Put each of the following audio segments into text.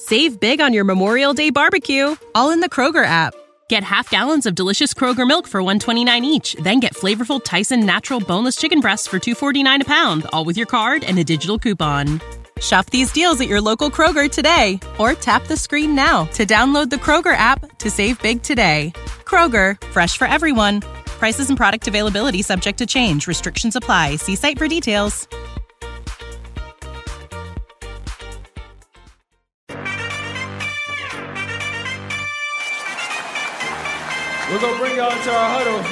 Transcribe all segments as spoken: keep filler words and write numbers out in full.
Save big on your Memorial Day barbecue, all in the Kroger app. Get half gallons of delicious Kroger milk for one dollar and twenty-nine cents each. Then get flavorful Tyson natural boneless chicken breasts for two dollars and forty-nine cents a pound, all with your card and a digital coupon. Shop these deals at your local Kroger today, or tap the screen now to download the Kroger app to save big today. Kroger, fresh for everyone. Prices and product availability subject to change. Restrictions apply. See site for details. We're going to bring y'all into our huddle.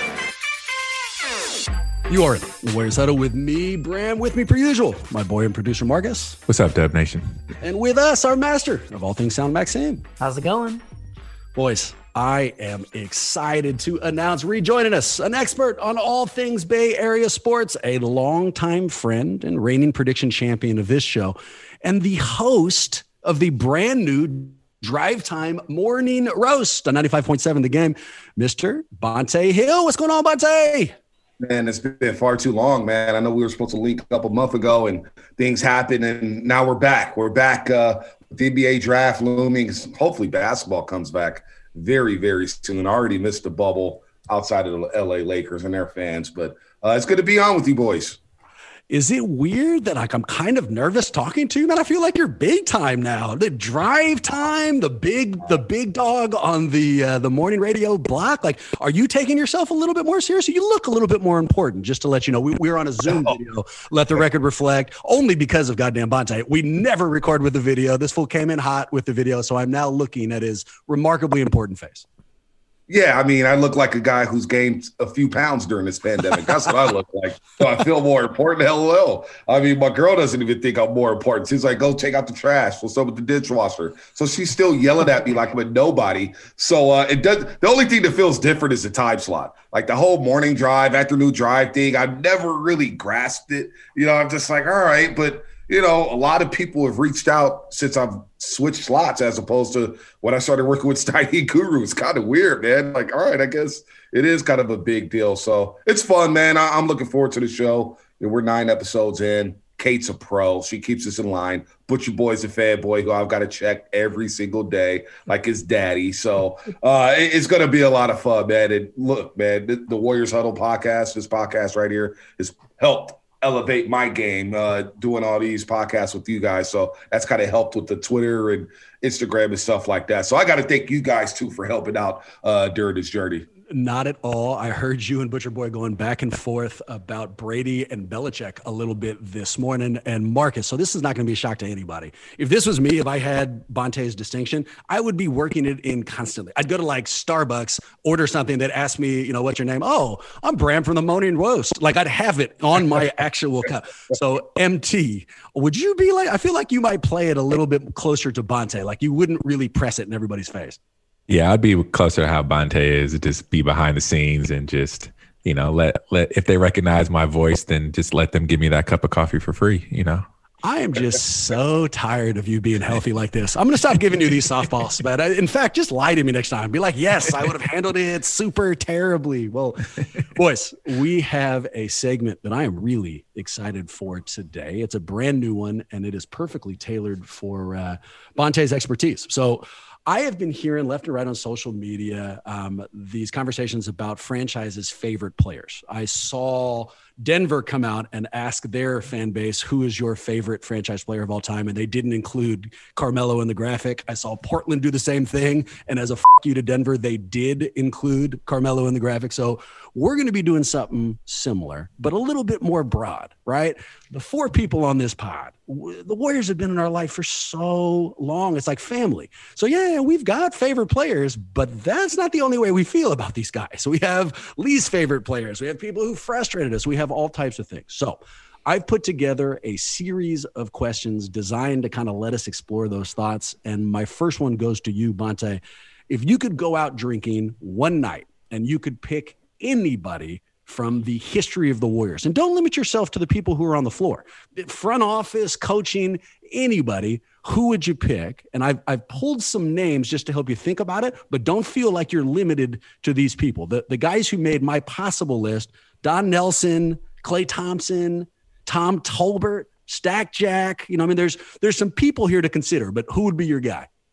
You are in the Warriors Huddle with me, Bram, with me per usual, my boy and producer Marcus. What's up, Dub Nation? And with us, our master of all things sound, Maxime. How's it going? Boys, I am excited to announce rejoining us, an expert on all things Bay Area sports, a longtime friend and reigning prediction champion of this show, and the host of the brand new Drive Time Morning Roast on ninety-five point seven The Game, Mister Bonta Hill. What's going on, Bonta? Man, it's been far too long, man. I know we were supposed to link up a month ago and things happened, and now we're back. We're back uh, with the N B A draft looming. Hopefully basketball comes back very, very soon. I already missed the bubble outside of the L A Lakers and their fans, but uh, it's good to be on with you boys. Is it weird that like I'm kind of nervous talking to you, man? I feel like you're big time now. The Drive Time, the big, the big dog on the uh, the morning radio block. Like, are you taking yourself a little bit more seriously? You look a little bit more important. Just to let you know, we, we're on a Zoom video. Let the record reflect. Only because of goddamn Bonta. We never record with the video. This fool came in hot with the video, so I'm now looking at his remarkably important face. Yeah, I mean, I look like a guy who's gained a few pounds during this pandemic. That's what I look like. So I feel more important. Hell, I mean, my girl doesn't even think I'm more important. She's like, go take out the trash. What's up with the dishwasher? So she's still yelling at me like I'm a nobody. So uh, it does. The only thing that feels different is the time slot. Like the whole morning drive, afternoon drive thing. I've never really grasped it. You know, I'm just like, all right, but you know, a lot of people have reached out since I've switched slots as opposed to when I started working with Steiny Guru. It's kind of weird, man. Like, all right, I guess it is kind of a big deal. So it's fun, man. I- I'm looking forward to the show. We're nine episodes in. Kate's a pro. She keeps us in line. Butcher Boy's a fanboy who I've got to check every single day like his daddy. So uh, it- it's going to be a lot of fun, man. And look, man, the, the Warriors Huddle podcast, this podcast right here, has helped elevate my game uh, doing all these podcasts with you guys. So that's kind of helped with the Twitter and Instagram and stuff like that. So I got to thank you guys too for helping out uh, during this journey. Not at all. I heard you and Butcher Boy going back and forth about Brady and Belichick a little bit this morning, and Marcus. So this is not going to be a shock to anybody. If this was me, if I had Bonta's distinction, I would be working it in constantly. I'd go to like Starbucks, order something that asked me, you know, what's your name? Oh, I'm Bram from the Morning Roast. Like I'd have it on my actual cup. So M T, would you be like, I feel like you might play it a little bit closer to Bonta. Like you wouldn't really press it in everybody's face. Yeah, I'd be closer to how Bonta is, just be behind the scenes and just, you know, let let if they recognize my voice, then just let them give me that cup of coffee for free, you know. I am just so tired of you being healthy like this. I'm going to stop giving you these softballs, but I, in fact, just lie to me next time. Be like, yes, I would have handled it super terribly. Well, boys, we have a segment that I am really excited for today. It's a brand new one, and it is perfectly tailored for uh, Bonta's expertise. So I have been hearing left and right on social media um, these conversations about franchises' favorite players. I saw Denver come out and ask their fan base, who is your favorite franchise player of all time? And they didn't include Carmelo in the graphic. I saw Portland do the same thing. And as a f- you to Denver, they did include Carmelo in the graphic. So we're going to be doing something similar, but a little bit more broad, right? The four people on this pod, w- the Warriors have been in our life for so long. It's like family. So yeah, we've got favorite players, but that's not the only way we feel about these guys. So we have least favorite players. We have people who frustrated us. We have all types of things. So I've put together a series of questions designed to kind of let us explore those thoughts. And my first one goes to you, Bonta. If you could go out drinking one night and you could pick anybody from the history of the Warriors, and don't limit yourself to the people who are on the floor, front office, coaching, anybody, who would you pick? And I've, I've pulled some names just to help you think about it, but don't feel like you're limited to these people. The, the guys who made my possible list, Don Nelson, Klay Thompson, Tom Tolbert, Stack Jack, you know, I mean, there's, there's some people here to consider, but who would be your guy?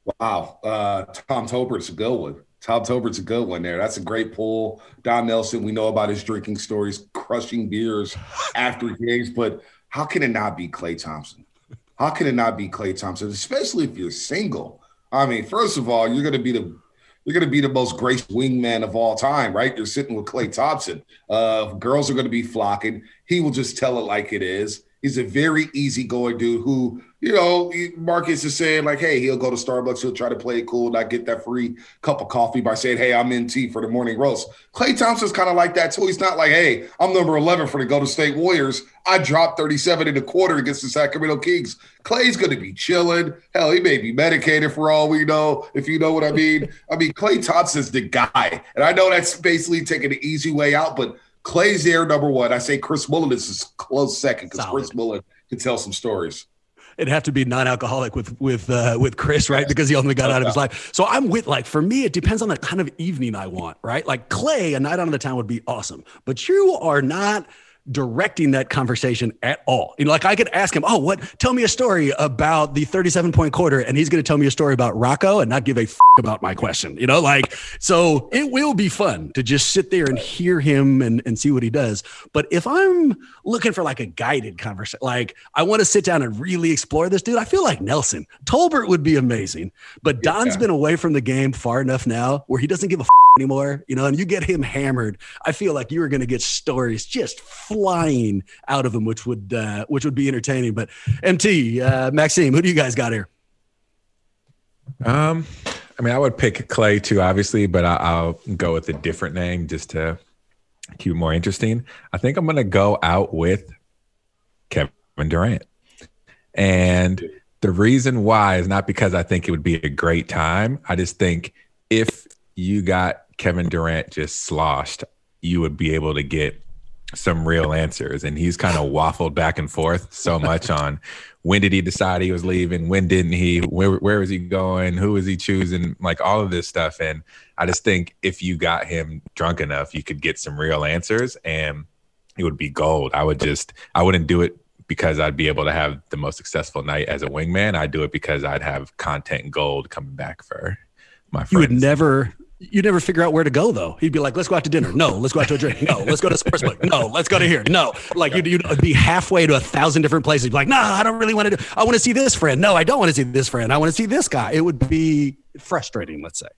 Wow. Uh, Tom Tolbert's a good one. Tom Tolbert's a good one there. That's a great pull. Don Nelson, we know about his drinking stories, crushing beers after games, but how can it not be Klay Thompson? How can it not be Klay Thompson, especially if you're single? I mean, first of all, you're going to be the you're going to be the most graced wingman of all time, right? You're sitting with Klay Thompson. Uh, girls are going to be flocking. He will just tell it like it is. He's a very easygoing dude who, you know, Marcus is saying like, hey, he'll go to Starbucks. He'll try to play it cool, not get that free cup of coffee by saying, hey, I'm in tea for the morning roast. Klay Thompson's kind of like that too. He's not like, hey, I'm number eleven for the Golden State Warriors. I dropped thirty-seven in the quarter against the Sacramento Kings. Klay's going to be chilling. Hell, he may be medicated for all we know, if you know what I mean. I mean, Klay Thompson's the guy. And I know that's basically taking the easy way out, but Klay's there, number one. I say Chris Mullin is a close second because Chris Mullin can tell some stories. It'd have to be non-alcoholic with with uh, with Chris, right? Because he only got out of his life. So I'm with, like, for me, it depends on the kind of evening I want, right? Like Klay, a night out on the town would be awesome. But you are not directing that conversation at all. You know, like I could ask him, oh, what, tell me a story about the thirty-seven point quarter. And he's going to tell me a story about Rocco and not give a f- about my question, you know, like, so it will be fun to just sit there and hear him and, and see what he does. But if I'm looking for like a guided conversation, like I want to sit down and really explore this dude, I feel like Nelson. Tolbert would be amazing, but Don's yeah. been away from the game far enough now where he doesn't give a f- anymore, you know, and you get him hammered. I feel like you are going to get stories just flying out of him, which would, uh, which would be entertaining. But M T, uh, Maxime, who do you guys got here? Um, I mean, I would pick Klay too, obviously, but I, I'll go with a different name just to keep it more interesting. I think I'm going to go out with Kevin Durant. And the reason why is not because I think it would be a great time. I just think if you got Kevin Durant just sloshed, you would be able to get some real answers. And he's kind of waffled back and forth so much on when did he decide he was leaving? When didn't he? Where, where was he going? Who was he choosing? Like all of this stuff. And I just think if you got him drunk enough, you could get some real answers and it would be gold. I would just, I wouldn't do it because I'd be able to have the most successful night as a wingman. I'd do it because I'd have content gold coming back for my friends. You would never... You never figure out where to go, though. He'd be like, let's go out to dinner. No, let's go out to a drink. No, let's go to Sportsbook. No, let's go to here. No, like you'd, you'd be halfway to a thousand different places. You'd be like, no, I don't really want to do, I want to see this friend. No, I don't want to see this friend. I want to see this guy. It would be frustrating, let's say.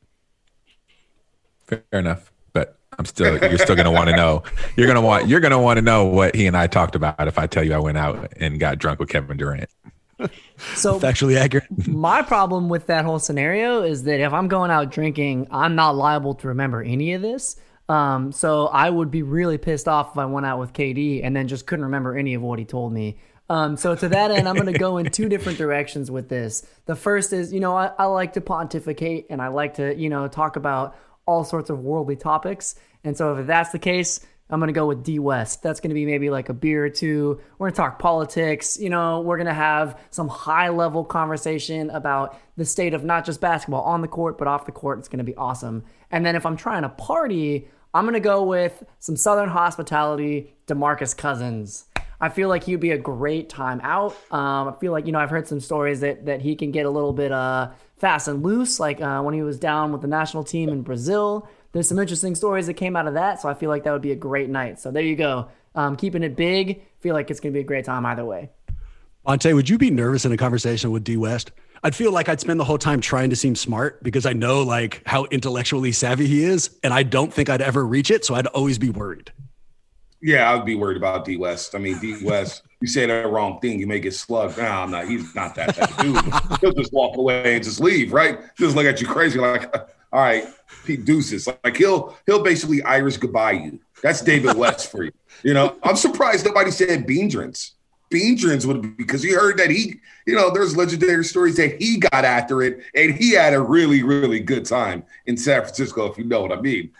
Fair enough. But I'm still, you're still going to want to know, you're going to want, you're going to want to know what he and I talked about if I tell you I went out and got drunk with Kevin Durant. So factually accurate. My problem with that whole scenario is that if I'm going out drinking, I'm not liable to remember any of this. Um, so I would be really pissed off if I went out with K D and then just couldn't remember any of what he told me. Um, so to that end, I'm going to go in two different directions with this. The first is, you know, I, I like to pontificate and I like to, you know, talk about all sorts of worldly topics. And so if that's the case, I'm going to go with D West. That's going to be maybe like a beer or two. We're going to talk politics. You know, we're going to have some high level conversation about the state of not just basketball on the court, but off the court. It's going to be awesome. And then if I'm trying to party, I'm going to go with some Southern hospitality, DeMarcus Cousins. I feel like he'd be a great time out. Um, I feel like, you know, I've heard some stories that that he can get a little bit uh, fast and loose, like uh, when he was down with the national team in Brazil. There's some interesting stories that came out of that, so I feel like that would be a great night. So there you go. Um, keeping it big. Feel like it's going to be a great time either way. Monte, would you be nervous in a conversation with D West? I'd feel like I'd spend the whole time trying to seem smart because I know like how intellectually savvy he is, and I don't think I'd ever reach it, so I'd always be worried. Yeah, I'd be worried about D West. I mean, D West, you say the wrong thing, you may get slugged. No, I'm not. He's not that type of dude. He'll just walk away and just leave, right? Just look at you crazy like, all right, Pete Deuces. Like he'll he'll basically Irish goodbye you. That's David West for you. You know, I'm surprised nobody said Beandrins. Beandrins would be because you heard that he, you know, there's legendary stories that he got after it and he had a really, really good time in San Francisco, if you know what I mean.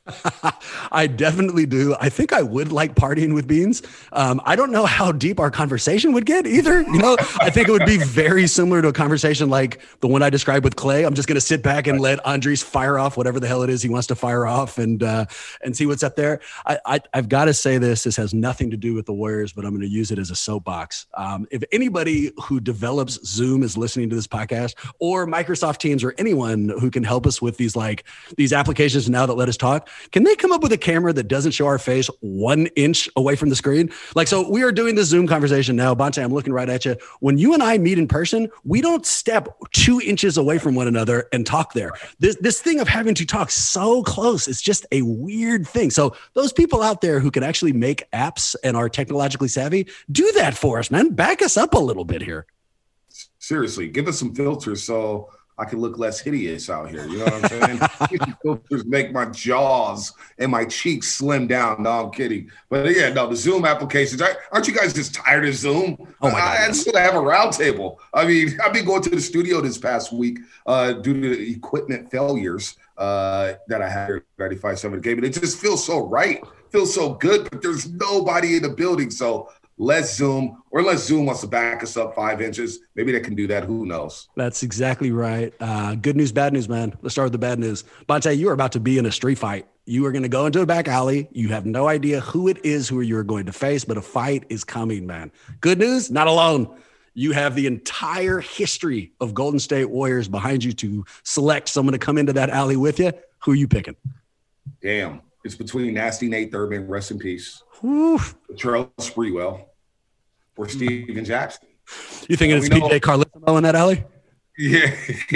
I definitely do. I think I would like partying with Beans. Um, I don't know how deep our conversation would get either. You know, I think it would be very similar to a conversation like the one I described with Clay. I'm just going to sit back and let Andres fire off whatever the hell it is he wants to fire off and uh, and see what's up there. I, I, I've got to say this. This has nothing to do with the Warriors, but I'm going to use it as a soapbox. Um, if anybody who develops Zoom is listening to this podcast, or Microsoft Teams, or anyone who can help us with these like these applications now that let us talk, can they come up with a camera that doesn't show our face one inch away from the screen? Like, so we are doing this Zoom conversation now. Bonta, I'm looking right at you. When you and I meet in person, we don't step two inches away from one another and talk there. This, this thing of having to talk so close, it's just a weird thing. So those people out there who can actually make apps and are technologically savvy, do that for us, man. Back us up a little bit here. Seriously, give us some filters so I can look less hideous out here. You know what I'm saying? These filters make my jaws and my cheeks slim down. No, I'm kidding. But yeah, no, the Zoom applications. Aren't you guys just tired of Zoom? Oh my God. I, I just want to have a round table. I mean, I've been going to the studio this past week uh, due to the equipment failures uh, that I had here at ninety-five seven game. And it just feels so right. Feels so good, but there's nobody in the building. So let's Zoom, or unless Zoom wants to back us up five inches. Maybe they can do that. Who knows? That's exactly right. Uh, good news, bad news, man. Let's start with the bad news. Bonta, you are about to be in a street fight. You are going to go into a back alley. You have no idea who it is who you're going to face, but a fight is coming, man. Good news, not alone. You have the entire history of Golden State Warriors behind you to select someone to come into that alley with you. Who are you picking? Damn. It's between Nasty Nate Thurman, rest in peace, Whew. Charles Sprewell, or Steven Jackson. You thinking it's P J Carlissimo in that alley? Yeah.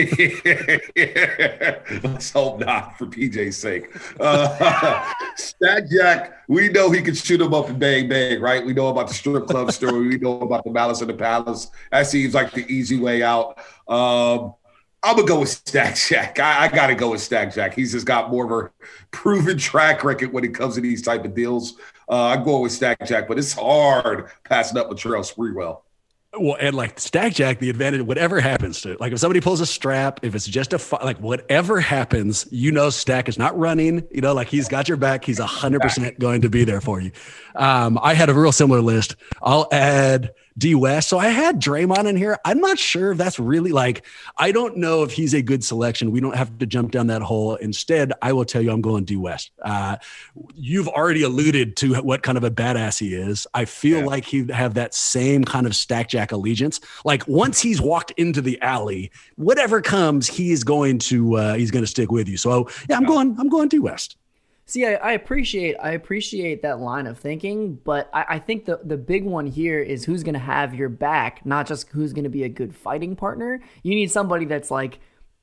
Let's hope not, for P J's sake. Uh, Stack Jack, we know he can shoot him up and bang, bang, right? We know about the strip club story. We know about the Malice in the Palace. That seems like the easy way out. Um, I'm going to go with Stack Jack. I, I got to go with Stack Jack. He's just got more of a proven track record when it comes to these type of deals. Uh, I'm going with Stack Jack, but it's hard passing up with Charles Sprewell. Well, and like Stack Jack, the advantage, whatever happens to it, like if somebody pulls a strap, if it's just a fi- like whatever happens, you know, Stack is not running, you know, like he's got your back. He's a hundred percent going to be there for you. Um, I had a real similar list. I'll add D West. So I had Draymond in here. I'm not sure if that's really like, I don't know if he's a good selection. We don't have to jump down that hole. Instead, I will tell you, I'm going D West. Uh, you've already alluded to what kind of a badass he is. I feel yeah. like he'd have that same kind of Stack Jack allegiance. Like once he's walked into the alley, whatever comes, he is going to, uh, he's going to stick with you. So yeah, I'm going, I'm going D West. See, I, I appreciate I appreciate that line of thinking, but I, I think the, the big one here is who's going to have your back, not just who's going to be a good fighting partner. You need somebody that's like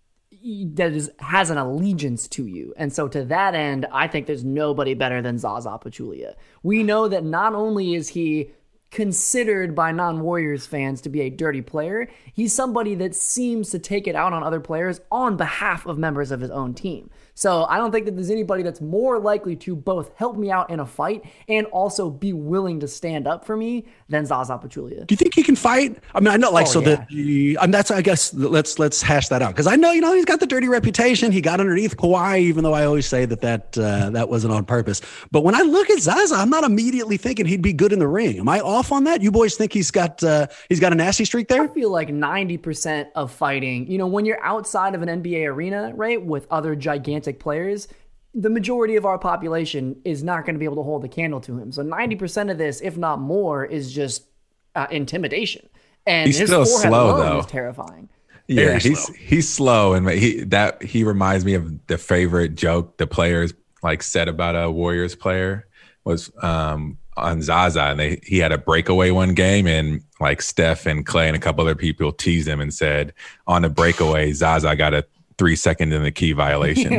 that is has an allegiance to you, and so to that end, I think there's nobody better than Zaza Pachulia. We know that not only is he considered by non-Warriors fans to be a dirty player, he's somebody that seems to take it out on other players on behalf of members of his own team. So I don't think that there's anybody that's more likely to both help me out in a fight and also be willing to stand up for me than Zaza Pachulia. Do you think he can fight? I mean, I know like, oh, so yeah. that the, I mean, that's, I guess let's, let's hash that out. Cause I know, you know, he's got the dirty reputation. He got underneath Kawhi, even though I always say that that, uh, that wasn't on purpose. But when I look at Zaza, I'm not immediately thinking he'd be good in the ring. Am I off on that? You boys think he's got, uh, he's got a nasty streak there? I feel like ninety percent of fighting, you know, when you're outside of an N B A arena, right, with other gigantic players, the majority of our population is not going to be able to hold a candle to him. So ninety percent of this, if not more, is just uh, intimidation. And he's his still forehead slow, alone though. is terrifying. Yeah, Very he's slow. he's slow, and he that he reminds me of the favorite joke the players like said about a Warriors player was um, on Zaza, and they he had a breakaway one game, and like Steph and Clay and a couple other people teased him and said on a breakaway, Zaza got a three second in the key violation.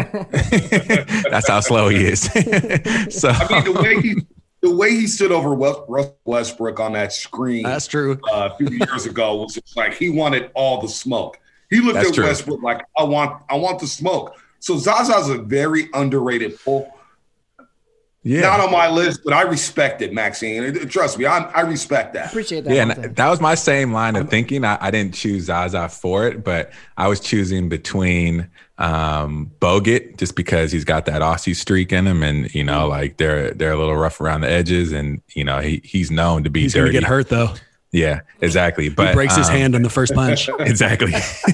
That's how slow he is. So I mean, the way he the way he stood over Russell Westbrook on that screen, that's true. Uh, a few years ago was just like he wanted all the smoke. He looked That's at true. Westbrook like, I want, I want the smoke. So Zaza's a very underrated pull. Yeah. Not on my list, but I respect it, Maxine. Trust me, I, I respect that. Appreciate that. Yeah, and that was my same line of thinking. I, I didn't choose Zaza for it, but I was choosing between um, Bogut just because he's got that Aussie streak in him, and you know, like they're they're a little rough around the edges, and you know he he's known to be He's dirty. gonna get hurt though. Yeah, exactly. But he breaks his um, hand on the first punch. Exactly.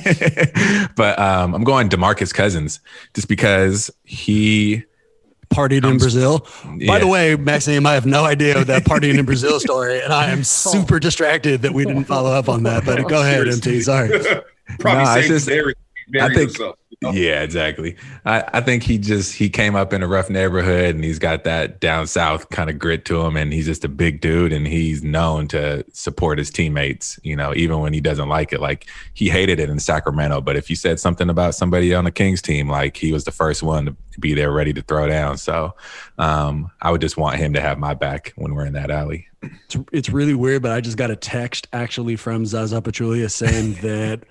But um, I'm going DeMarcus Cousins just because he partied in Brazil. Yeah. By the way, Maxime, I have no idea of that partying in Brazil story, and I am super distracted that we didn't follow up on that. But go ahead, M T. Sorry. Probably No, it's safe just- to bury, bury I think- yourself, you know? Yeah, exactly. I, I think he just he came up in a rough neighborhood and he's got that down south kind of grit to him, and he's just a big dude and he's known to support his teammates, you know, even when he doesn't like it. Like he hated it in Sacramento, but if you said something about somebody on the Kings team, like he was the first one to be there ready to throw down. So um, I would just want him to have my back when we're in that alley. It's, it's really weird, but I just got a text actually from Zaza Pachulia saying that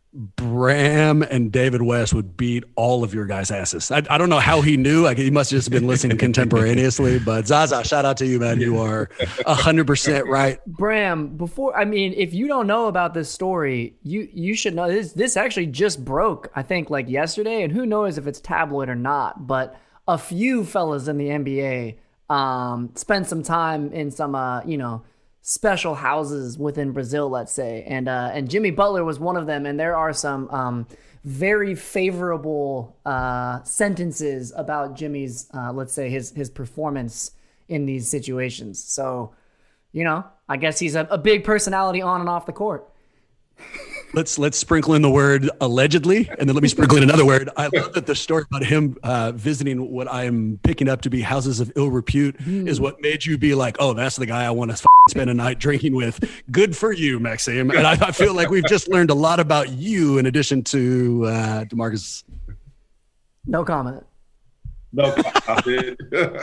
Bram and David West would beat all of your guys' asses. I, I don't know how he knew. Like he must have just been listening contemporaneously. But Zaza, shout out to you, man. You are a hundred percent right. Bram, before I mean, if you don't know about this story, you you should know this. This actually just broke, I think, like yesterday, and who knows if it's tabloid or not. But a few fellas in the N B A um, spent some time in some, uh, you know. special houses within Brazil, let's say, and uh, and Jimmy Butler was one of them. And there are some um, very favorable uh, sentences about Jimmy's, uh, let's say, his his performance in these situations. So, you know, I guess he's a, a big personality on and off the court. Let's let's sprinkle in the word allegedly, and then let me sprinkle in another word. I love that the story about him uh, visiting what I'm picking up to be houses of ill repute mm. is what made you be like, oh, that's the guy I want to spend a night drinking with. Good for you, Maxime. And I, I feel like we've just learned a lot about you in addition to uh, DeMarcus. No comment. No comment.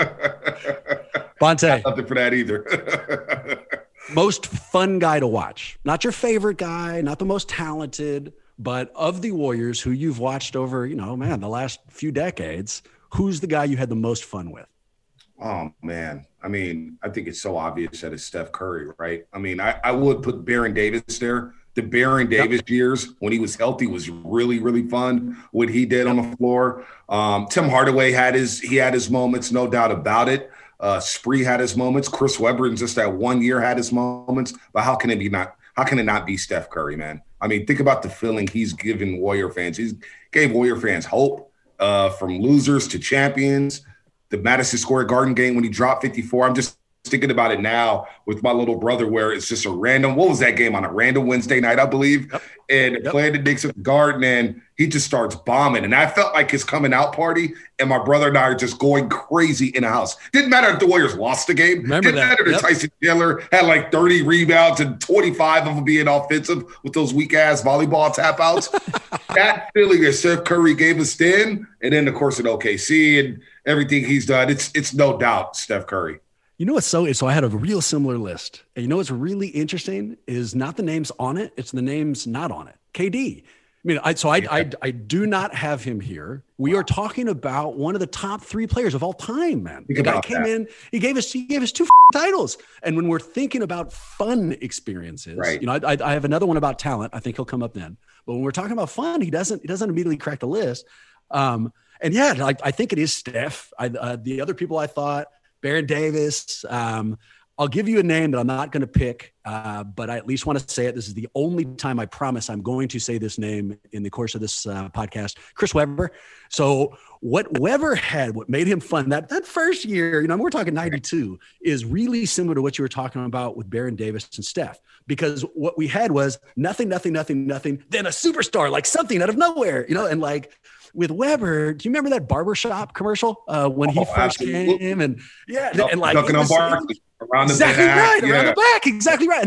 Bonte. Nothing for that either. Most fun guy to watch. Not your favorite guy, not the most talented, but of the Warriors who you've watched over, you know, man, the last few decades, who's the guy you had the most fun with? Oh, man. I mean, I think it's so obvious that it's Steph Curry, right? I mean, I, I would put Baron Davis there. The Baron Davis yep. years when he was healthy was really, really fun. What he did on the floor. Um, Tim Hardaway had his he had his moments, no doubt about it. Uh, Spree had his moments. Chris Webber in just that one year had his moments. But how can it be not? How can it not be Steph Curry, man? I mean, think about the feeling he's given Warrior fans. He's gave Warrior fans hope uh, from losers to champions. The Madison Square Garden game when he dropped fifty-four. I'm just thinking about it now with my little brother where it's just a random, what was that game on a random Wednesday night, I believe, yep. and yep. playing the Knicks at the Garden, and he just starts bombing. And I felt like his coming out party, and my brother and I are just going crazy in the house. Didn't matter if the Warriors lost the game. Remember Didn't that. matter Yep. if Tyson Chandler had like thirty rebounds and twenty-five of them being offensive with those weak-ass volleyball tap-outs. That feeling that Steph Curry gave us then, and then, of course, at O K C and everything he's done, it's it's no doubt Steph Curry. You know what's so so I had a real similar list. And you know what's really interesting is not the names on it, it's the names not on it. K D. I mean, I so I yeah. I, I do not have him here. We are talking about one of the top three players of all time, man. Think the guy about came that. in, he gave us he gave us two titles. And when we're thinking about fun experiences, right. you know, I, I have another one about talent. I think he'll come up then. But when we're talking about fun, he doesn't he doesn't immediately crack the list. Um, and yeah, I, I think it is Steph. I, uh, the other people I thought. Baron Davis. Um, I'll give you a name that I'm not going to pick, uh, but I at least want to say it. This is the only time I promise I'm going to say this name in the course of this uh, podcast. Chris Webber. So what Webber had, what made him fun that that first year, you know, we're talking ninety-two, is really similar to what you were talking about with Baron Davis and Steph. Because what we had was nothing, nothing, nothing, nothing, then a superstar, like something out of nowhere, you know, and like. With Webber, do you remember that barbershop commercial uh, when he oh, first absolutely. came? And yeah, no, and like ducking on was, Barkley around the exactly back. right, yeah. around the back, exactly right.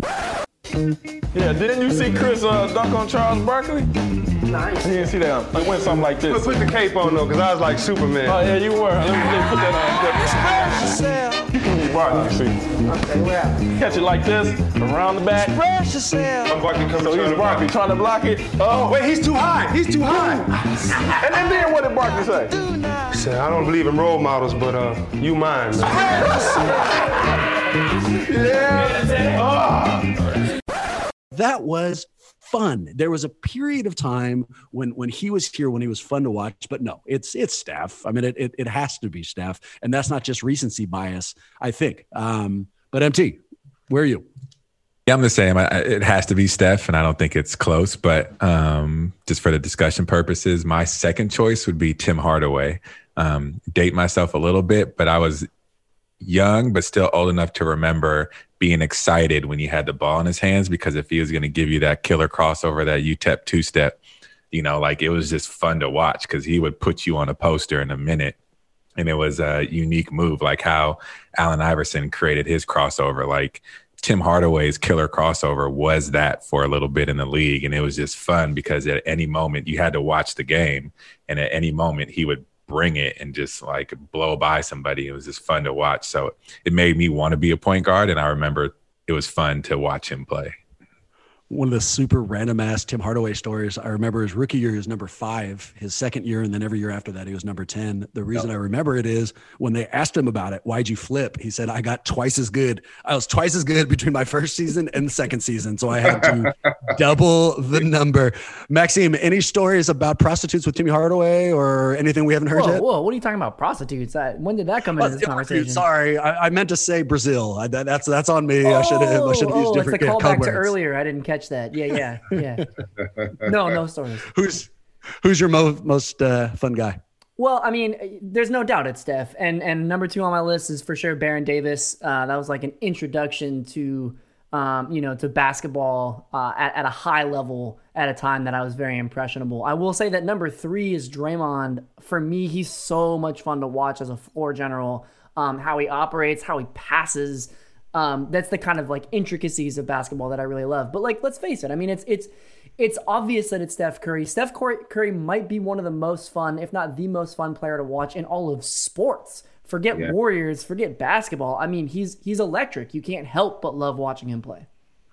Yeah, didn't you see Chris uh, dunk on Charles Barkley? Nice. You didn't see that. It went something like this. Put, put the cape on though, because I was like Superman. Oh yeah, you were. Let me, let me put that on. Barkley, you see. Okay, where at? Catch it like this, around the back. I'm Barkley coming So he's Barkley trying to block it. Oh, Wait, he's too high. He's too high. and then, then what did Barkley say? He said, I don't believe in role models, but uh, you mine. Man. Yeah. Oh. That was fun. There was a period of time when when he was here when he was fun to watch, but no, it's it's Steph. I mean, it it, it has to be Steph, and that's not just recency bias, I think. Um, but M T, where are you? Yeah, I'm the same. I, it has to be Steph, and I don't think it's close. But um, just for the discussion purposes, my second choice would be Tim Hardaway. Um, date myself a little bit, but I was young, but still old enough to remember being excited when he had the ball in his hands, because if he was going to give you that killer crossover, that U T E P two-step, you know, like it was just fun to watch because he would put you on a poster in a minute. And it was a unique move, like how Allen Iverson created his crossover. Like Tim Hardaway's killer crossover was that for a little bit in the league. And it was just fun because at any moment you had to watch the game, and at any moment he would bring it and just like blow by somebody. It was just fun to watch. So it made me want to be a point guard. And I remember it was fun to watch him play. One of the super random ass Tim Hardaway stories I remember his rookie year, he was number five, his second year, and then every year after that, he was number ten. The reason yep. I remember it is when they asked him about it, why'd you flip? He said, I got twice as good. I was twice as good between my first season and the second season. So I had to double the number. Maxime, any stories about prostitutes with Timmy Hardaway or anything we haven't heard whoa, yet? Whoa, what are you talking about? Prostitutes? I, when did that come into this conversation? Sorry, I, I meant to say Brazil. I, that, that's that's on me. Oh, I should have I should have oh, used different it's a callback to words. earlier. I didn't catch that. Yeah, yeah, yeah. No, no stories. Who's who's your mo- most uh, fun guy? Well, I mean, there's no doubt it's Steph, and and number two on my list is for sure Baron Davis. Uh, that was like an introduction to, um, you know, to basketball uh, at at a high level at a time that I was very impressionable. I will say that number three is Draymond. For me, he's so much fun to watch as a floor general. Um, how he operates, how he passes. Um, that's the kind of like intricacies of basketball that I really love. But like, let's face it. I mean, it's it's it's obvious that it's Steph Curry. Steph Curry might be one of the most fun, if not the most fun player to watch in all of sports. Forget yeah. Warriors, forget basketball. I mean, he's he's electric. You can't help but love watching him play.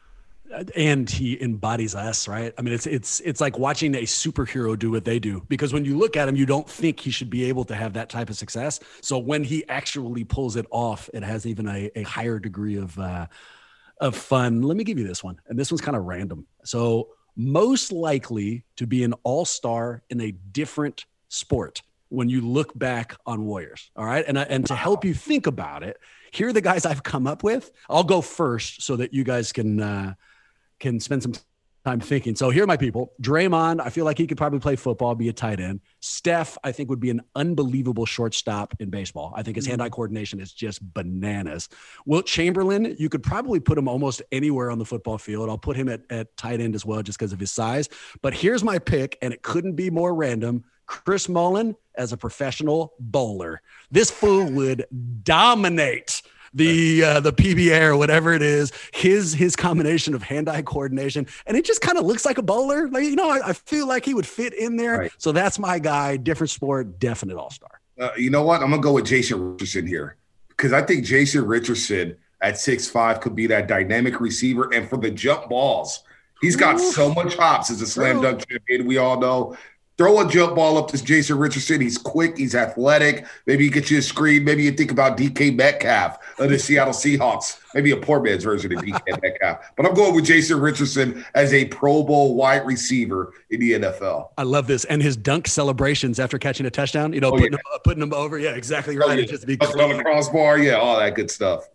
And he embodies us, right? I mean, it's it's it's like watching a superhero do what they do, because when you look at him, you don't think he should be able to have that type of success. So when he actually pulls it off, it has even a, a higher degree of uh, of fun. Let me give you this one, and this one's kind of random. So most likely to be an all-star in a different sport when you look back on Warriors, all right? And and to help you think about it, here are the guys I've come up with. I'll go first so that you guys can uh, can spend some time thinking. So here are my people. Draymond, I feel like he could probably play football, be a tight end. Steph, I think, would be an unbelievable shortstop in baseball. I think his hand-eye coordination is just bananas. Wilt Chamberlain, you could probably put him almost anywhere on the football field. I'll put him at, at tight end as well just because of his size. But here's my pick, and it couldn't be more random. Chris Mullin as a professional bowler. This fool would dominate the uh, the P B A or whatever it is. His his combination of hand-eye coordination, and it just kind of looks like a bowler. Like, you know, I, I feel like he would fit in there. Right. So that's my guy. Different sport, definite all-star. Uh, you know what? I'm gonna go with Jason Richardson here, because I think Jason Richardson at six five could be that dynamic receiver, and for the jump balls, he's got Ooh. so much hops as a slam dunk champion. We all know. Throw a jump ball up to Jason Richardson. He's quick. He's athletic. Maybe he gets you a screen. Maybe you think about D K Metcalf of the Seattle Seahawks. Maybe a poor man's version of D K Metcalf. But I'm going with Jason Richardson as a Pro Bowl wide receiver in the N F L. I love this. And his dunk celebrations after catching a touchdown, you know, oh, putting, yeah. him, putting him over. Yeah, exactly right. Oh, yeah. Just be on the crossbar. Yeah, all that good stuff.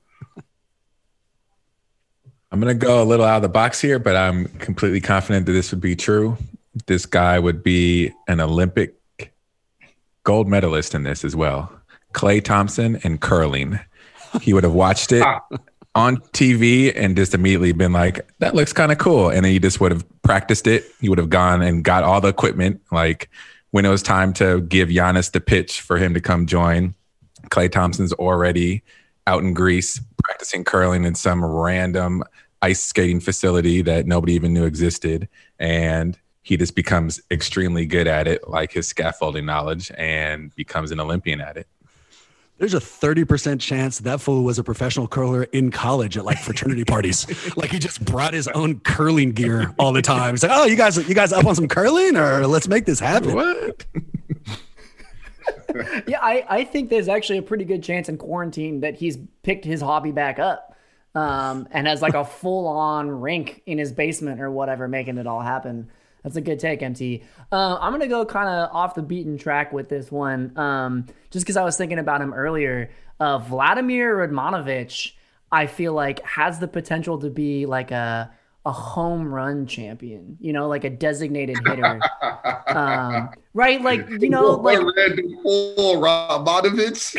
I'm going to go a little out of the box here, but I'm completely confident that this would be true. This guy would be an Olympic gold medalist in this as well. Klay Thompson and curling. He would have watched it on T V and just immediately been like, that looks kind of cool. And then he just would have practiced it. He would have gone and got all the equipment. Like when it was time to give Giannis the pitch for him to come join, Klay Thompson's already out in Greece practicing curling in some random ice skating facility that nobody even knew existed. And he just becomes extremely good at it, like his scaffolding knowledge, and becomes an Olympian at it. There's a thirty percent chance that fool was a professional curler in college at like fraternity parties. Like he just brought his own curling gear all the time. He's like, oh, you guys, you guys up on some curling, or let's make this happen. What? Yeah, I, I think there's actually a pretty good chance in quarantine that he's picked his hobby back up um, and has like a full on rink in his basement or whatever, making it all happen. That's a good take, M T. Uh, I'm going to go kind of off the beaten track with this one, um, just because I was thinking about him earlier. Uh, Vladimir Radmanovic, I feel like, has the potential to be like a a home run champion, you know, like a designated hitter. um, right? Like, you know, like... Radmanovic.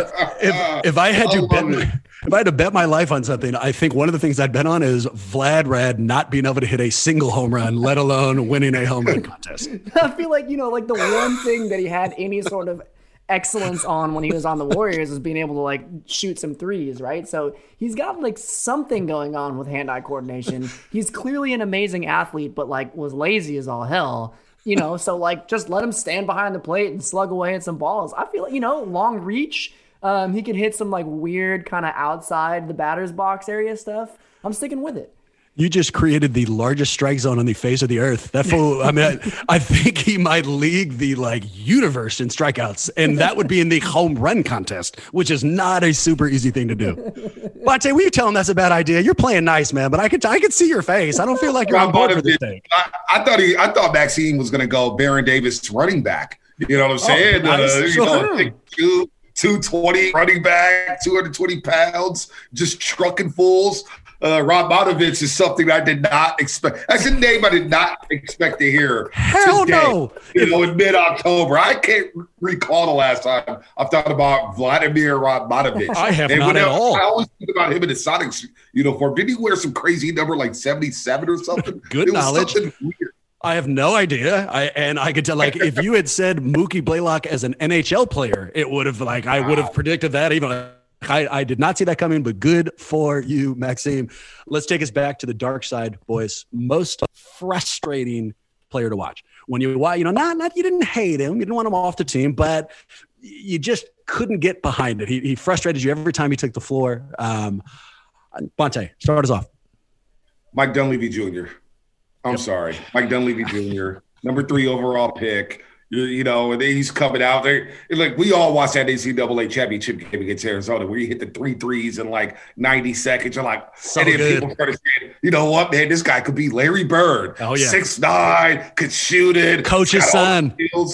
if, if I had to bet... If I had to bet my life on something, I think one of the things I'd bet on is Vlad Rad not being able to hit a single home run, let alone winning a home run contest. I feel like, you know, like the one thing that he had any sort of excellence on when he was on the Warriors is being able to like shoot some threes, right? So he's got like something going on with hand-eye coordination. He's clearly an amazing athlete, but like was lazy as all hell. You know, so like just let him stand behind the plate and slug away at some balls. I feel like, you know, long reach. Um, he could hit some like weird kind of outside the batter's box area stuff. I'm sticking with it. You just created the largest strike zone on the face of the earth. That fool, I mean, I, I think he might lead the like universe in strikeouts, and that would be in the home run contest, which is not a super easy thing to do. Bonte, will you tell him that's a bad idea? You're playing nice, man, but I could I could see your face. I don't feel like you're on board for this thing. I, I thought he, I thought Maxime was going to go Baron Davis running back. You know what I'm saying? Oh, nice. uh, you Sure. know, two, two twenty running back, two hundred twenty pounds, just trucking fools. Uh, Radmanovic is something I did not expect. That's a name I did not expect to hear. Hell today, no. You know, in mid-October. I can't recall the last time I've thought about Vladimir Radmanovic. I have and not at I, all. I always think about him in his Sonics uniform. Did he wear some crazy number like seventy-seven or something? Good it was knowledge. something weird. I have no idea. I and I could tell, like, if you had said Mookie Blaylock as an N H L player, it would have, like, I would have predicted that. Even I, I did not see that coming, but good for you, Maxime. Let's take us back to the dark side, boys. Most frustrating player to watch. When you watch, you know, not not you didn't hate him, you didn't want him off the team, but you just couldn't get behind it. He, he frustrated you every time he took the floor. Um, Bonte, start us off. Mike Dunleavy Junior I'm yep. sorry. Mike Dunleavy Junior, number three overall pick. You, you know, and then he's coming out there. Like, we all watched that N C double A championship game against Arizona where he hit the three threes in like ninety seconds. You're like, so and then good. people started saying, you know what, man, this guy could be Larry Bird. Oh, yeah. six nine, could shoot it. Coach's son.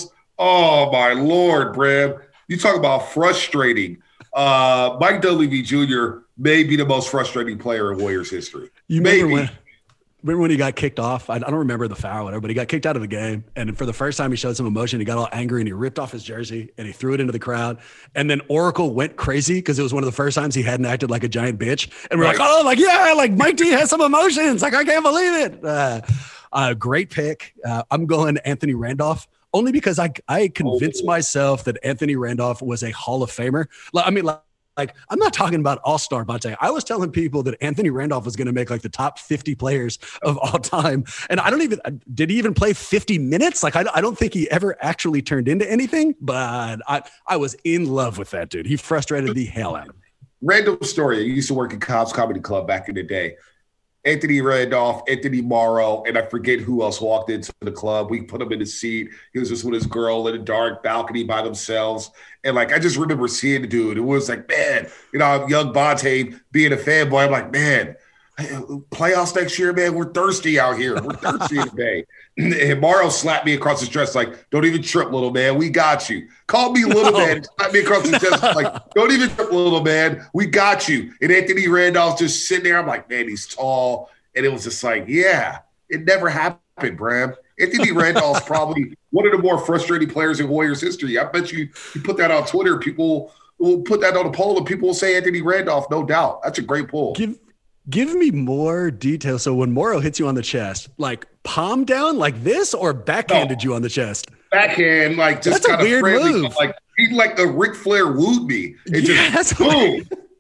Oh, my Lord, Bram. You talk about frustrating. Uh, Mike Dunleavy Junior may be the most frustrating player in Warriors history. You Maybe. remember when, remember when he got kicked off? I, I don't remember the foul or whatever, but he got kicked out of the game. And for the first time, he showed some emotion. He got all angry and he ripped off his jersey and he threw it into the crowd. And then Oracle went crazy because it was one of the first times he hadn't acted like a giant bitch. And we're Right. like, oh, like, yeah, like Mike D has some emotions. Like, I can't believe it. Uh, uh, great pick. Uh, I'm going Anthony Randolph. Only because I I convinced Oh. myself that Anthony Randolph was a Hall of Famer. Like, I mean, like, like I'm not talking about all-star Bonte. I was telling people that Anthony Randolph was going to make like the top fifty players of all time. And I don't even, did he even play fifty minutes? Like, I, I don't think he ever actually turned into anything, but I, I was in love with that dude. He frustrated the hell out of me. Random story. I used to work at Cobb's Comedy Club back in the day. Anthony Randolph, Anthony Morrow, and I forget who else walked into the club. We put him in the seat. He was just with his girl in a dark balcony by themselves. And, like, I just remember seeing the dude. It was like, man, you know, young Bonte being a fanboy. I'm like, man, playoffs next year, man, we're thirsty out here. We're thirsty in the Bay. And Morrow slapped me across his chest like, don't even trip, little man. We got you. Called me little No. man. Slapped me across his chest like, don't even trip, little man. We got you. And Anthony Randolph's just sitting there. I'm like, man, he's tall. And it was just like, yeah, it never happened, Bram. Anthony Randolph's probably one of the more frustrating players in Warriors history. I bet you you put that on Twitter, people will put that on a poll and people will say Anthony Randolph, no doubt. That's a great poll. Give give me more details. So when Morrow hits you on the chest, like palm down like this or backhanded No. you on the chest? Backhand, like just That's a kind of weird friendly, move. like he like the Ric Flair wooed me. It Yeah, that's just boom.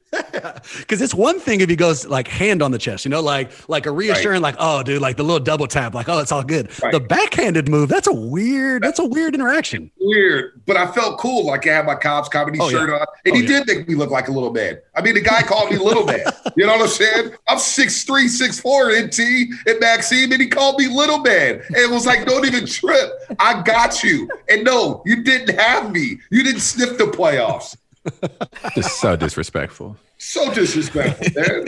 Because it's one thing if he goes like hand on the chest, you know, like like a reassuring, right. like, oh, dude, like the little double tap, like, oh, it's all good. Right. The backhanded move, that's a weird, that's a weird interaction. Weird, but I felt cool. Like I had my Cobb's Comedy oh, shirt yeah. on, and oh, he yeah. did make me look like a little man. I mean, the guy called me little man. You know what I'm saying? I'm six three, six four in T at Maxime, and he called me little man. And it was like, don't even trip. I got you. And no, you didn't have me. You didn't sniff the playoffs. Just so disrespectful. So disrespectful, man.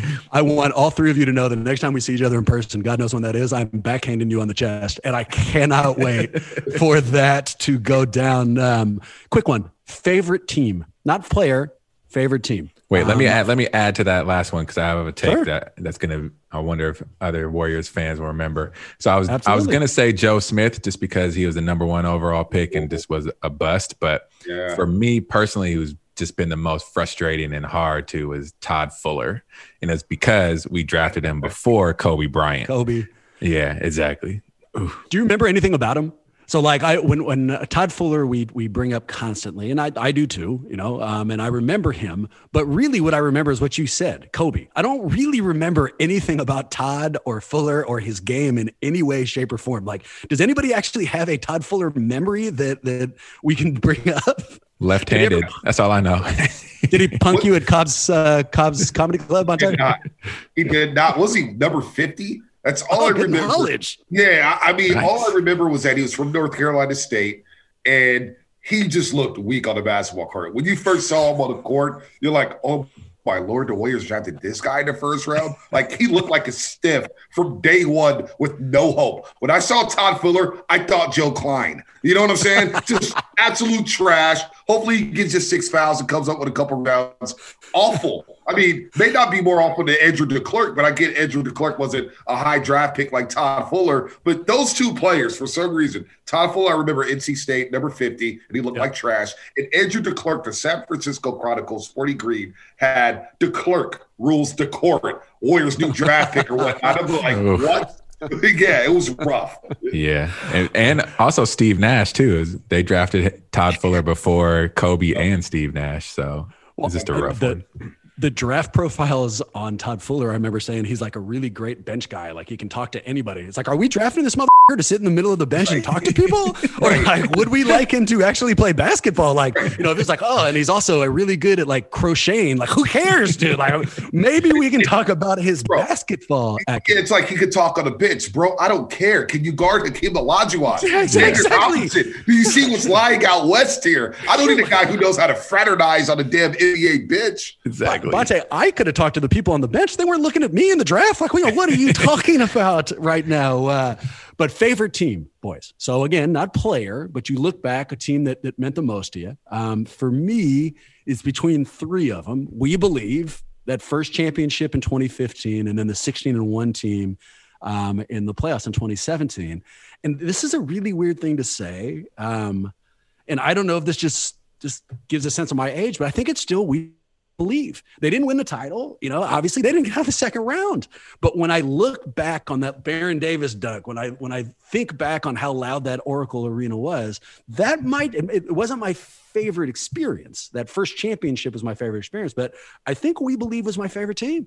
I want all three of you to know that the next time we see each other in person, God knows when that is, I'm backhanding you on the chest. And I cannot wait for that to go down. Um, quick one. Favorite team, not player, favorite team. Wait, let um, me add let me add to that last one because I have a take sure. that that's gonna I wonder if other Warriors fans will remember. So I was Absolutely. I was gonna say Joe Smith just because he was the number one overall pick and just was a bust. But yeah. for me personally, who's just been the most frustrating and hard to was Todd Fuller. And it's because we drafted him before Kobe Bryant. Kobe. Yeah, exactly. Oof. Do you remember anything about him? So like I, when, when uh, Todd Fuller, we, we bring up constantly, and I, I do too, you know, um, and I remember him, but really what I remember is what you said, Kobe. I don't really remember anything about Todd or Fuller or his game in any way, shape or form. Like, does anybody actually have a Todd Fuller memory that, that we can bring up? Left-handed. Ever, That's all I know. Did he punk you at Cobb's, uh, Cobb's Comedy Club? On he did not. He did not. Was he number fifty? That's all oh, I remember. Knowledge. Yeah, I mean, nice. all I remember was that he was from North Carolina State, and he just looked weak on the basketball court. When you first saw him on the court, you're like, oh, my Lord, the Warriors drafted this guy in the first round. Like, he looked like a stiff from day one with no hope. When I saw Todd Fuller, I thought Joe Klein. You know what I'm saying? Just absolute trash. Hopefully he gets just six fouls and comes up with a couple rounds. Awful. I mean, may not be more awful than Andrew DeClerc, but I get Andrew DeClerc wasn't a high draft pick like Todd Fuller. But those two players, for some reason, Todd Fuller, I remember N C State, number fifty, and he looked yep. like trash. And Andrew DeClerc, the San Francisco Chronicle, Sporty Green, had DeClerc rules the court, Warriors' new draft pick or whatnot. I'm like, Oof. what? Yeah, it was rough. Yeah, and, and also Steve Nash too. They drafted Todd Fuller before Kobe and Steve Nash, so well, it's just a rough the, one. The draft profiles on Todd Fuller, I remember saying he's like a really great bench guy. Like he can talk to anybody. It's like, are we drafting this motherfucker to sit in the middle of the bench and talk to people? Or like, would we like him to actually play basketball? Like, you know, if it's like, oh, and he's also a really good at like crocheting. Like, who cares, dude? Like, maybe we can talk about his bro, basketball. Action. It's like he could talk on the bench, bro. I don't care. Can you guard Hakeem Olajuwon? Yeah, exactly. Do you see what's lying out west here? I don't need a guy who knows how to fraternize on a damn N B A bench. Exactly. Bonte, I could have talked to the people on the bench. They weren't looking at me in the draft. Like, what are you talking about right now? Uh, but favorite team, boys. So again, not player, but you look back, a team that, that meant the most to you. Um, for me, it's between three of them. We believe that first championship in twenty fifteen and then the sixteen and one team um, in the playoffs in twenty seventeen. And this is a really weird thing to say. Um, and I don't know if this just, just gives a sense of my age, but I think it's still we believe. They didn't win the title. You know, obviously they didn't get out of the second round. But when I look back on that Baron Davis dunk, when I when I think back on how loud that Oracle Arena was, that might, it wasn't my favorite experience. That first championship was my favorite experience, but I think We Believe was my favorite team.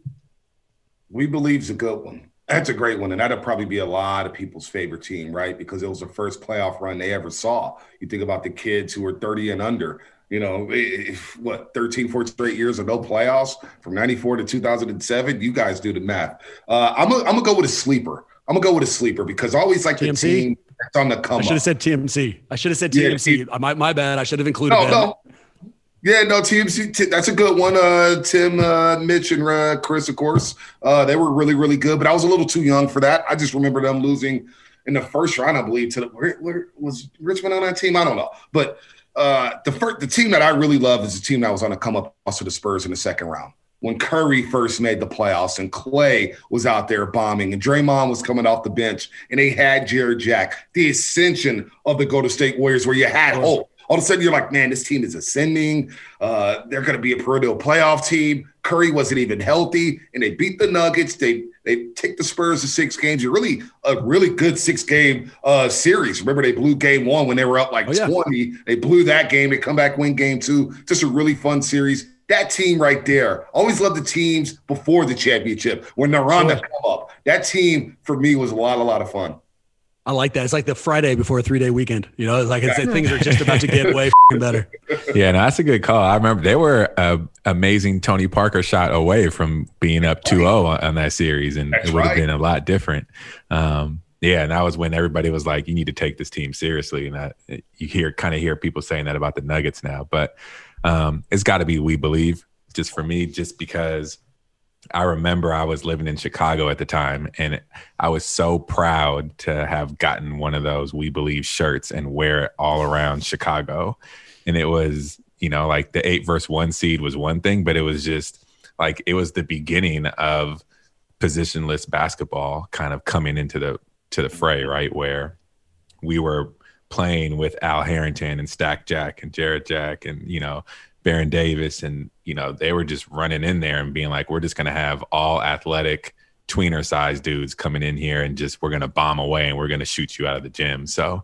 We Believe's a good one. That's a great one. And that'll probably be a lot of people's favorite team, right? Because it was the first playoff run they ever saw. You think about the kids who were thirty and under. You know, if, what, thirteen, fourteen straight years of no playoffs from ninety-four to two thousand seven? You guys do the math. Uh, I'm going to go with a sleeper. I'm going to go with a sleeper because I always like T M C? the team that's on the come up. I should have said T M C. I should have said T M C. Yeah, my, my bad. I should have included no, them. No. Yeah, no, T M C, t- that's a good one. Uh, Tim, uh, Mitch, and uh, Chris, of course. Uh, they were really, really good, but I was a little too young for that. I just remember them losing in the first round, I believe, to the where, where was Richmond on that team? I don't know. But Uh, the first, the team that I really love is the team that was on the come up also the Spurs in the second round. When Curry first made the playoffs and Clay was out there bombing and Draymond was coming off the bench and they had Jared Jack, the ascension of the Golden State Warriors where you had hope. All of a sudden you're like, man, this team is ascending. Uh, they're going to be a perennial playoff team. Curry wasn't even healthy and they beat the Nuggets. They They take the Spurs to six games. You're really a really good six-game uh, series. Remember, they blew game one when they were up like oh, yeah. twenty. They blew that game. They come back, win game two. Just a really fun series. that team right there. Always love the teams before the championship when they're on the come up. That team for me was a lot, a lot of fun. I like that. It's like the Friday before a three-day weekend. You know, it's like it's, things are just about to get way better. Yeah, no, that's a good call. I remember they were an amazing Tony Parker shot away from being up two oh on, on that series, and that's it would right. have been a lot different. Um, yeah, and that was when everybody was like, you need to take this team seriously. And that, you hear kind of hear people saying that about the Nuggets now. But um, it's got to be We Believe, just for me, just because – I remember I was living in Chicago at the time, and I was so proud to have gotten one of those We Believe shirts and wear it all around Chicago. And it was, you know, like the eight versus one seed was one thing, but it was just like, it was the beginning of positionless basketball kind of coming into the, to the fray, right? Where we were playing with Al Harrington and Stack Jack and Jared Jack and, you know, Baron Davis, and, you know, they were just running in there and being like, we're just going to have all athletic tweener size dudes coming in here and just, we're going to bomb away and we're going to shoot you out of the gym. So,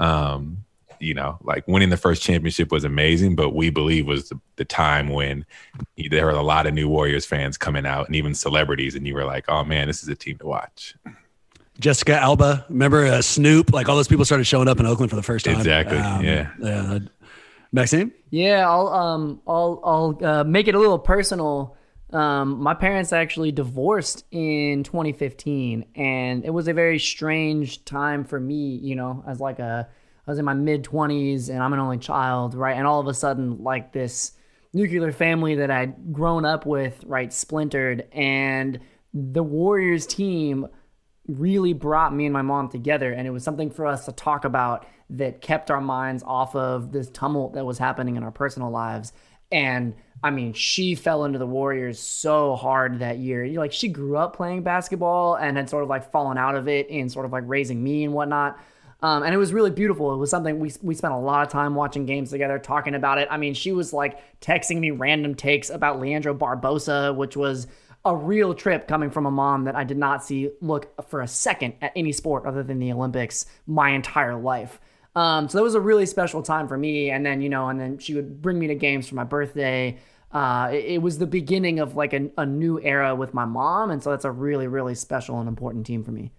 um, you know, like winning the first championship was amazing, but We Believe was the, the time when there were a lot of new Warriors fans coming out and even celebrities. And you were like, oh man, this is a team to watch. Jessica Alba, remember uh, Snoop, like all those people started showing up in Oakland for the first time. Exactly. Um, yeah. Yeah. Maxime? Yeah, I'll um I'll I'll uh, make it a little personal. Um, my parents actually divorced in twenty fifteen, and it was a very strange time for me. You know, as like a I was in my mid twenties, and I'm an only child, right? And all of a sudden, like this nuclear family that I'd grown up with, right, splintered, and the Warriors team really brought me and my mom together, and it was something for us to talk about that kept our minds off of this tumult that was happening in our personal lives. And I mean, she fell into the Warriors so hard that year. Like, she grew up playing basketball and had sort of like fallen out of it in sort of like raising me and whatnot. Um, and it was really beautiful. It was something we we spent a lot of time watching games together, talking about it. I mean, she was like texting me random takes about Leandro Barbosa, which was a real trip coming from a mom that I did not see look for a second at any sport other than the Olympics my entire life. Um, so that was a really special time for me. And then, you know, and then she would bring me to games for my birthday. Uh, it, it was the beginning of like a, a new era with my mom. And so that's a really, really special and important team for me.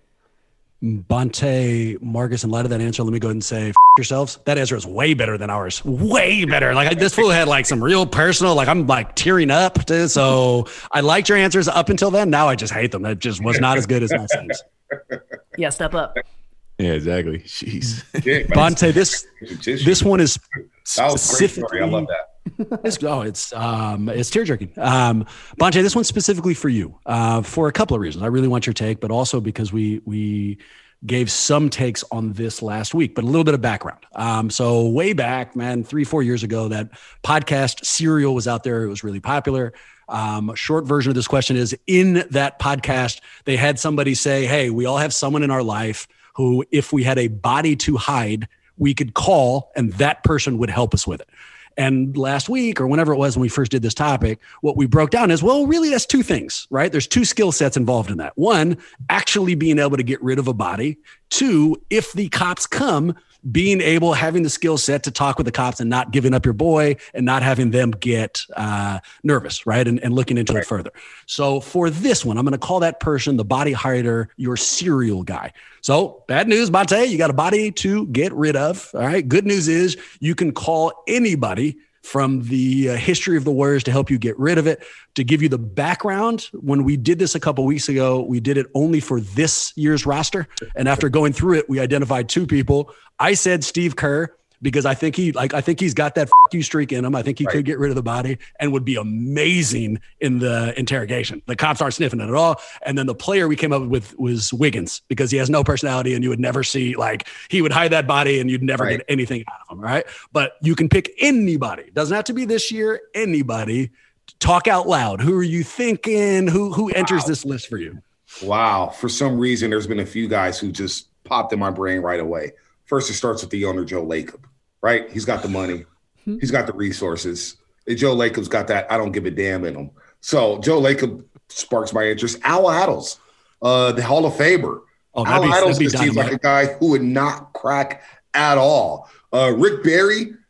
Bonte, Marcus, in light of that answer, let me go ahead and say, F- yourselves. That answer is way better than ours. Way better. Like, this fool had like some real personal, like I'm like tearing up. To, so I liked your answers up until then. Now I just hate them. That just was not as good as Maxime's. Yeah, step up. Yeah, exactly. Jeez. Bonte, this this one is specifically. I love that. It's, oh, it's um, it's tear jerking. Um, Bonte, this one's specifically for you uh, for a couple of reasons. I really want your take, but also because we we gave some takes on this last week, but a little bit of background. Um, so way back, man, three four years ago, that podcast Serial was out there. It was really popular. Um, short version of this question is, in that podcast, they had somebody say, "Hey, we all have someone in our life who, if we had a body to hide, we could call and that person would help us with it." And last week, or whenever it was when we first did this topic, what we broke down is, well, really, that's two things, right? There's two skill sets involved in that. One, actually being able to get rid of a body. Two, if the cops come, being able, having the skill set to talk with the cops and not giving up your boy and not having them get uh, nervous, right? And, and looking into right. it further. So for this one, I'm going to call that person, the body hider, your serial guy. So bad news, Bonte, you got a body to get rid of. All right. Good news is you can call anybody from the uh, history of the Warriors to help you get rid of it. To give you the background, when we did this a couple weeks ago, we did it only for this year's roster. And after going through it, we identified two people. I said Steve Kerr, because I think he like I think he's got that f- you streak in him. I think he right. could get rid of the body and would be amazing in the interrogation. The cops aren't sniffing it at all. And then the player we came up with was Wiggins, because he has no personality and you would never see, like, he would hide that body and you'd never right. get anything out of him, right? But you can pick anybody. Doesn't have to be this year, anybody. Talk out loud. Who are you thinking? Who who enters wow. this list for you? Wow. For some reason, there's been a few guys who just popped in my brain right away. First, it starts with the owner, Joe Lacob, right? He's got the money. He's got the resources. And Joe Lacob's got that I don't give a damn in him. So Joe Lacob sparks my interest. Al Attles, uh, the Hall of Famer. Oh, Al Attles just seems like a guy who would not crack at all. Uh, Rick Barry,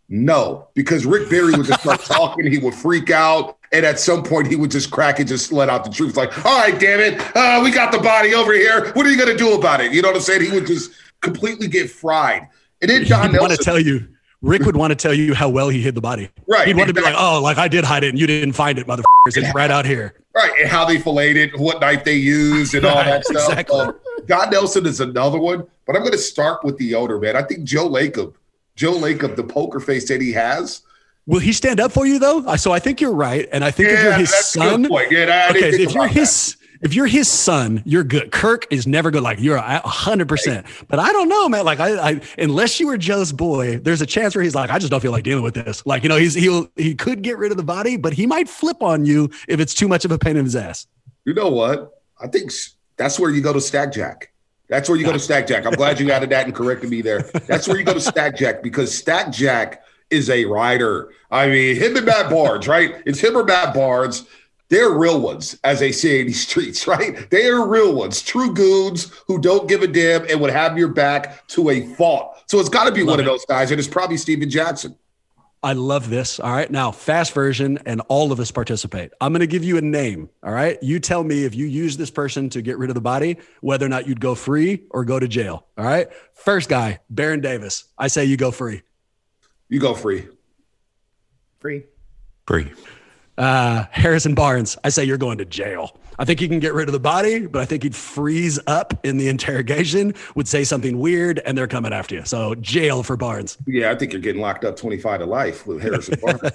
No, because Rick Barry would just start talking. He would freak out. And at some point, he would just crack and just let out the truth. Like, all right, damn it. Uh, we got the body over here. What are you going to do about it? You know what I'm saying? He would just completely get fried. And then Don Nelson. want to tell you, Rick would want to tell you how well he hid the body. Right. He'd want exactly. to be like, oh, like I did hide it and you didn't find it, motherfuckers. It's right out here. Right. And how they filleted it, what knife they used, and all that stuff. Exactly. Um, Don Nelson is another one. But I'm going to start with the older man. I think Joe Lacob. Joe Lacob, the poker face that he has. Will he stand up for you though? So I think you're right, and I think yeah, if you're his that's son, a good point. Yeah, okay, if you're his, that. if you're his son, you're good. Kirk is never good. Like you're a hundred percent. But I don't know, man. Like I, I, unless you were Joe's boy, there's a chance where he's like, I just don't feel like dealing with this. Like you know, he's he'll he could get rid of the body, but he might flip on you if it's too much of a pain in his ass. You know what? I think that's where you go to Stack Jack. That's where you go to Stack Jack. I'm glad you added that and corrected me there. That's where you go to Stack Jack because Stack Jack is a rider. I mean, him and Matt Barnes, right? It's him or Matt Barnes. They're real ones, as they say in these streets, right? They are real ones, true goons who don't give a damn and would have your back to a fault. So it's got to be love one it. of those guys, and it's probably Steven Jackson. I love this. All right. Now, fast version, and all of us participate. I'm going to give you a name. All right. You tell me if you use this person to get rid of the body, whether or not you'd go free or go to jail. All right. First guy, Baron Davis. I say you go free. You go free. Free. Free. Uh, Harrison Barnes. I say you're going to jail. I think he can get rid of the body, but I think he'd freeze up in the interrogation, would say something weird, and they're coming after you. So jail for Barnes. Yeah, I think you're getting locked up twenty-five to life with Harrison Barnes.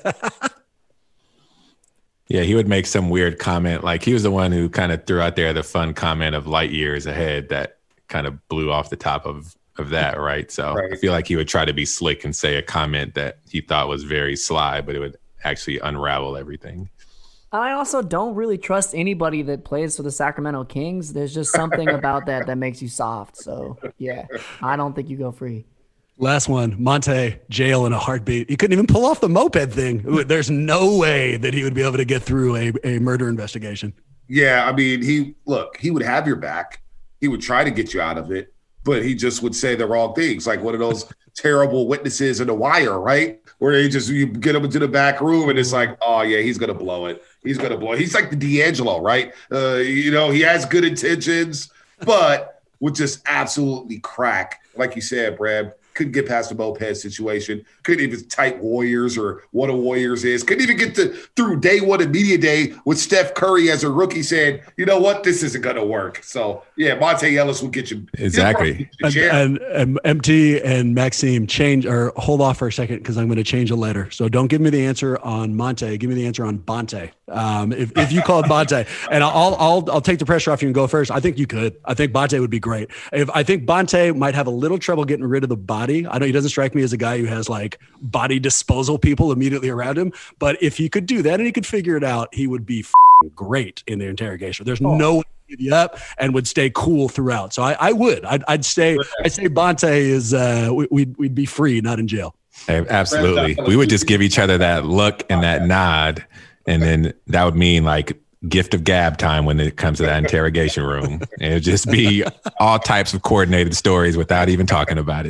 Yeah, he would make some weird comment. Like he was the one who kind of threw out there the fun comment of light years ahead that kind of blew off the top of of that, right? So right. I feel like he would try to be slick and say a comment that he thought was very sly, but it would actually unravel everything. I also don't really trust anybody that plays for the Sacramento Kings. There's just something about that that makes you soft. So, yeah, I don't think you go free. Last one, Monte, jail in a heartbeat. He couldn't even pull off the moped thing. There's no way that he would be able to get through a, a murder investigation. Yeah, I mean, he look, he would have your back. He would try to get you out of it. But he just would say the wrong things, like one of those terrible witnesses in The Wire, right? Where they just you get him into the back room and it's like, oh, yeah, he's going to blow it. He's going to blow it. He's like the D'Angelo, right? Uh, you know, he has good intentions, but would just absolutely crack. Like you said, Brad, couldn't get past the moped situation. Couldn't even type Warriors or what a Warriors is. Couldn't even get to through day one of media day with Steph Curry as a rookie said, you know what, this isn't going to work. So, yeah, Monte Ellis will get you. Exactly. Get you and, and, and M T and Maxime, change or hold off for a second because I'm going to change a letter. So don't give me the answer on Monte. Give me the answer on Bonte. Um, if, if you call it Bonte, and I'll, I'll, I'll take the pressure off you and go first. I think you could. I think Bonte would be great. If I think Bonte might have a little trouble getting rid of the body. I know he doesn't strike me as a guy who has like body disposal people immediately around him, but if he could do that and he could figure it out, he would be f- great in the interrogation. There's oh. no way to give you up and would stay cool throughout. So I, I would. I'd, I'd stay. I'd say Bonte is. Uh, we, we'd we'd be free, not in jail. Hey, absolutely. We would just give each other that look and that nod, and then that would mean like gift of gab time when it comes to that interrogation room. And it would just be all types of coordinated stories without even talking about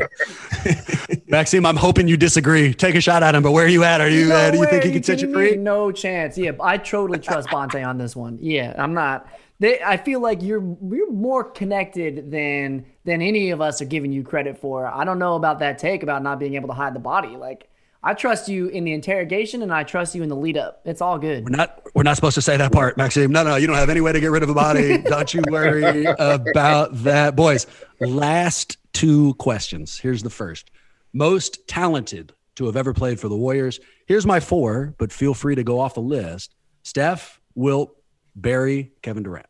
it. Maxime, I'm hoping you disagree. Take a shot at him, but where are you at? Are you, no uh, do you way. think he can set you free? No chance. Yeah, I totally trust Bonte on this one. Yeah, I'm not. They, I feel like you're you're more connected than than any of us are giving you credit for. I don't know about that take about not being able to hide the body. Like, I trust you in the interrogation, and I trust you in the lead up. It's all good. We're not we're not supposed to say that part, Maxime. No, no, you don't have any way to get rid of a body. Don't you worry about that. Boys, last two questions. Here's the first. Most talented to have ever played for the Warriors. Here's my four, but feel free to go off the list. Steph, Wilt, Barry, Kevin Durant.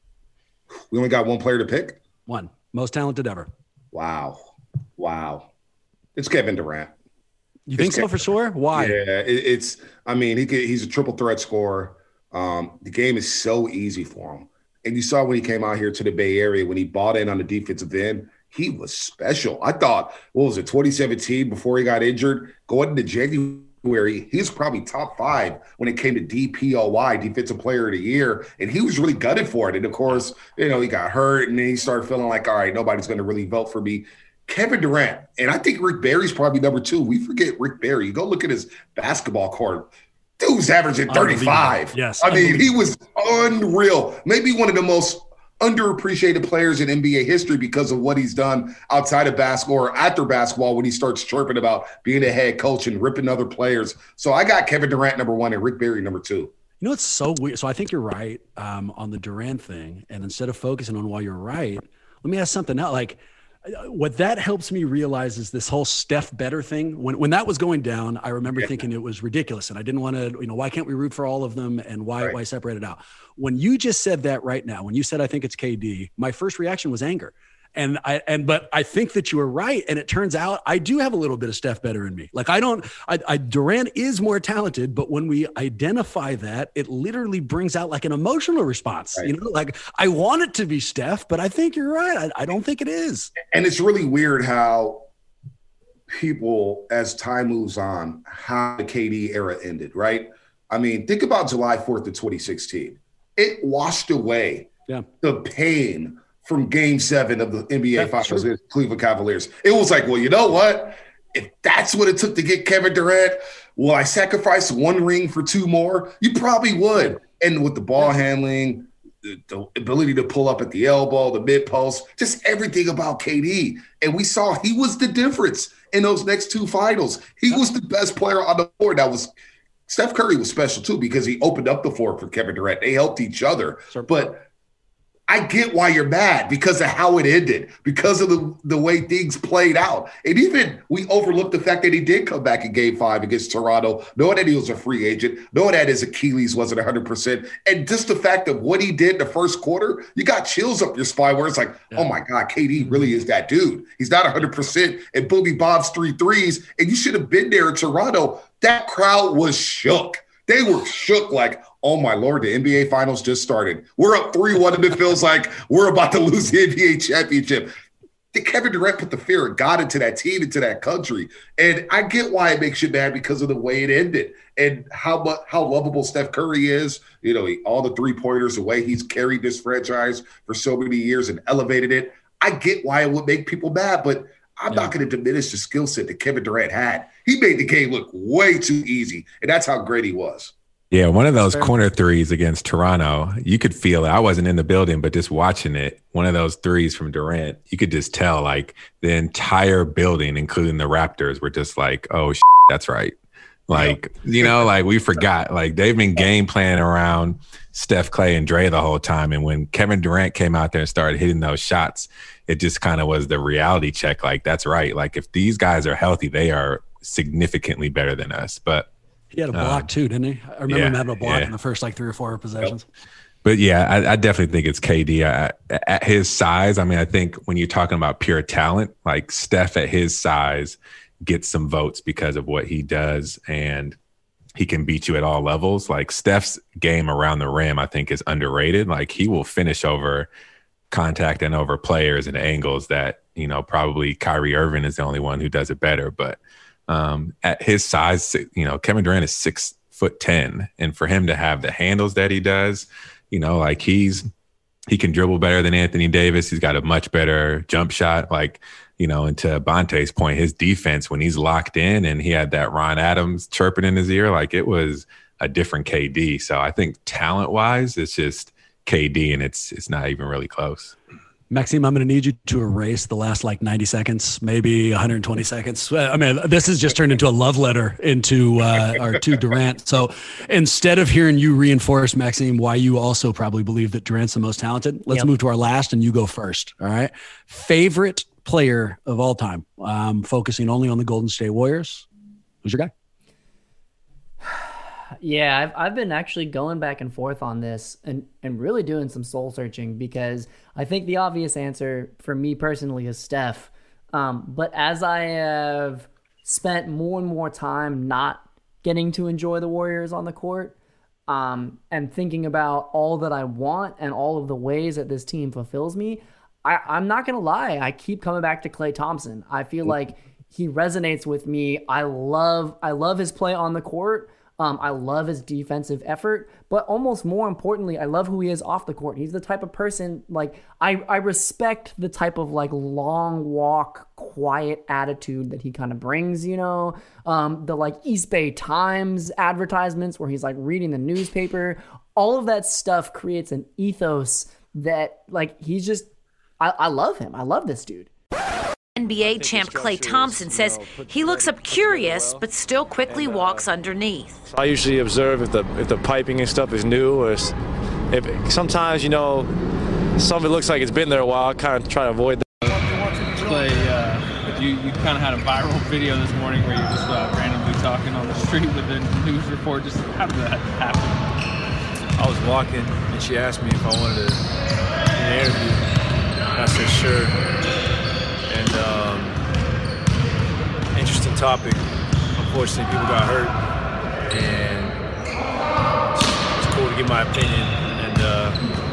We only got one player to pick? One. Most talented ever. Wow. Wow. It's Kevin Durant. You think so for sure? Why? Yeah, it, it's. I mean, he could, he's a triple threat scorer. Um, the game is so easy for him, and you saw when he came out here to the Bay Area when he bought in on the defensive end. He was special. I thought, what was it, twenty seventeen before he got injured, going into January, he was probably top five when it came to D P O Y, Defensive Player of the Year, and he was really gutted for it. And of course, you know, he got hurt, and then he started feeling like, all right, nobody's going to really vote for me. Kevin Durant, and I think Rick Barry's probably number two. We forget Rick Barry. You go look at his basketball court. Dude's averaging thirty-five. Yes. I mean, he was unreal. Maybe one of the most underappreciated players in N B A history because of what he's done outside of basketball or after basketball when he starts chirping about being a head coach and ripping other players. So I got Kevin Durant number one and Rick Barry number two. You know, it's so weird. So I think you're right um, on the Durant thing. And instead of focusing on why you're right, let me ask something else. Like, what that helps me realize is this whole Steph better thing. When when that was going down, I remember yeah. thinking it was ridiculous. And I didn't want to, you know, why can't we root for all of them and why, right. why separate it out? When you just said that right now, when you said, I think it's K D, my first reaction was anger. And I, and, but I think that you were right. And it turns out I do have a little bit of Steph better in me. Like I don't, I, I Durant is more talented, but when we identify that, it literally brings out like an emotional response, right. you know, like I want it to be Steph, but I think you're right. I, I don't think it is. And it's really weird how people, as time moves on, how the K D era ended, right? I mean, think about July fourth of twenty sixteen. It washed away yeah. the pain from game seven of the N B A yeah, Finals against Cleveland Cavaliers. It was like, well, you know what? If that's what it took to get Kevin Durant, will I sacrifice one ring for two more? You probably would. And with the ball handling, the, the ability to pull up at the elbow, the mid post, just everything about K D. And we saw he was the difference in those next two finals. He was the best player on the board. That was Steph Curry was special too because he opened up the floor for Kevin Durant. They helped each other. Sure. But I get why you're mad because of how it ended, because of the, the way things played out. And even we overlooked the fact that he did come back in game five against Toronto, knowing that he was a free agent, knowing that his Achilles wasn't one hundred percent. And just the fact of what he did in the first quarter, you got chills up your spine where it's like, yeah. oh my God, K D really is that dude. He's not one hundred percent and Booby Bob's three threes. And you should have been there in Toronto. That crowd was shook. They were shook like, oh, my Lord, the N B A Finals just started. We're up three one, and it feels like we're about to lose the N B A championship. Kevin Durant put the fear of God into that team, into that country. And I get why it makes you mad because of the way it ended and how much, how lovable Steph Curry is. You know, he, all the three-pointers, the way he's carried this franchise for so many years and elevated it. I get why it would make people mad, but I'm yeah. not going to diminish the skill set that Kevin Durant had. He made the game look way too easy, and that's how great he was. Yeah, one of those corner threes against Toronto, you could feel it. I wasn't in the building, but just watching it, one of those threes from Durant, you could just tell like the entire building, including the Raptors, were just like, oh, shit, that's right. Like, you know, like we forgot. Like they've been game planning around Steph, Clay, and Dre the whole time. And when Kevin Durant came out there and started hitting those shots, it just kind of was the reality check. Like, that's right. Like if these guys are healthy, they are significantly better than us. But he had a block um, too, didn't he? I remember yeah, him having a block yeah. in the first like three or four possessions. Yep. But yeah, I, I definitely think it's K D. I, at his size, I mean, I think when you're talking about pure talent, like Steph at his size gets some votes because of what he does, and he can beat you at all levels. Like Steph's game around the rim, I think, is underrated. Like he will finish over contact and over players and angles that, you know, probably Kyrie Irving is the only one who does it better. But um, at his size, you know, Kevin Durant is six foot ten, and for him to have the handles that he does, you know, like he's he can dribble better than Anthony Davis. He's got a much better jump shot. Like, you know, and to Bonte's point, his defense when he's locked in and he had that Ron Adams chirping in his ear, like it was a different K D. So I think talent wise, it's just K D, and it's it's not even really close. Maxime, I'm going to need you to erase the last like ninety seconds, maybe one hundred twenty seconds. I mean, this has just turned into a love letter into uh, or to Durant. So instead of hearing you reinforce, Maxime, why you also probably believe that Durant's the most talented, let's yep. move to our last, and you go first. All right. Favorite player of all time, um, focusing only on the Golden State Warriors. Who's your guy? Yeah, I've I've been actually going back and forth on this and, and really doing some soul searching, because I think the obvious answer for me personally is Steph. Um, but as I have spent more and more time not getting to enjoy the Warriors on the court, um, and thinking about all that I want and all of the ways that this team fulfills me, I, I'm not going to lie. I keep coming back to Klay Thompson. I feel like he resonates with me. I love I love his play on the court. Um, I love his defensive effort, but almost more importantly, I love who he is off the court. He's the type of person, like, I, I respect the type of, like, long walk, quiet attitude that he kind of brings, you know? Um, the, like, East Bay Times advertisements where he's, like, reading the newspaper. All of that stuff creates an ethos that, like, he's just, I, I love him. I love this dude. N B A champ Klay Thompson says he looks up curious, but still quickly walks underneath. So I usually observe if the if the piping and stuff is new, or if sometimes, you know, some of it looks like it's been there a while. I kind of try to avoid that. Klay, uh, you, you kind of had a viral video this morning where you just uh, randomly talking on the street with a news report. Just how did that happen? I was walking and she asked me if I wanted to do an interview. And I said sure. And um, interesting topic. Unfortunately, people got hurt, and it's cool to give my opinion and uh,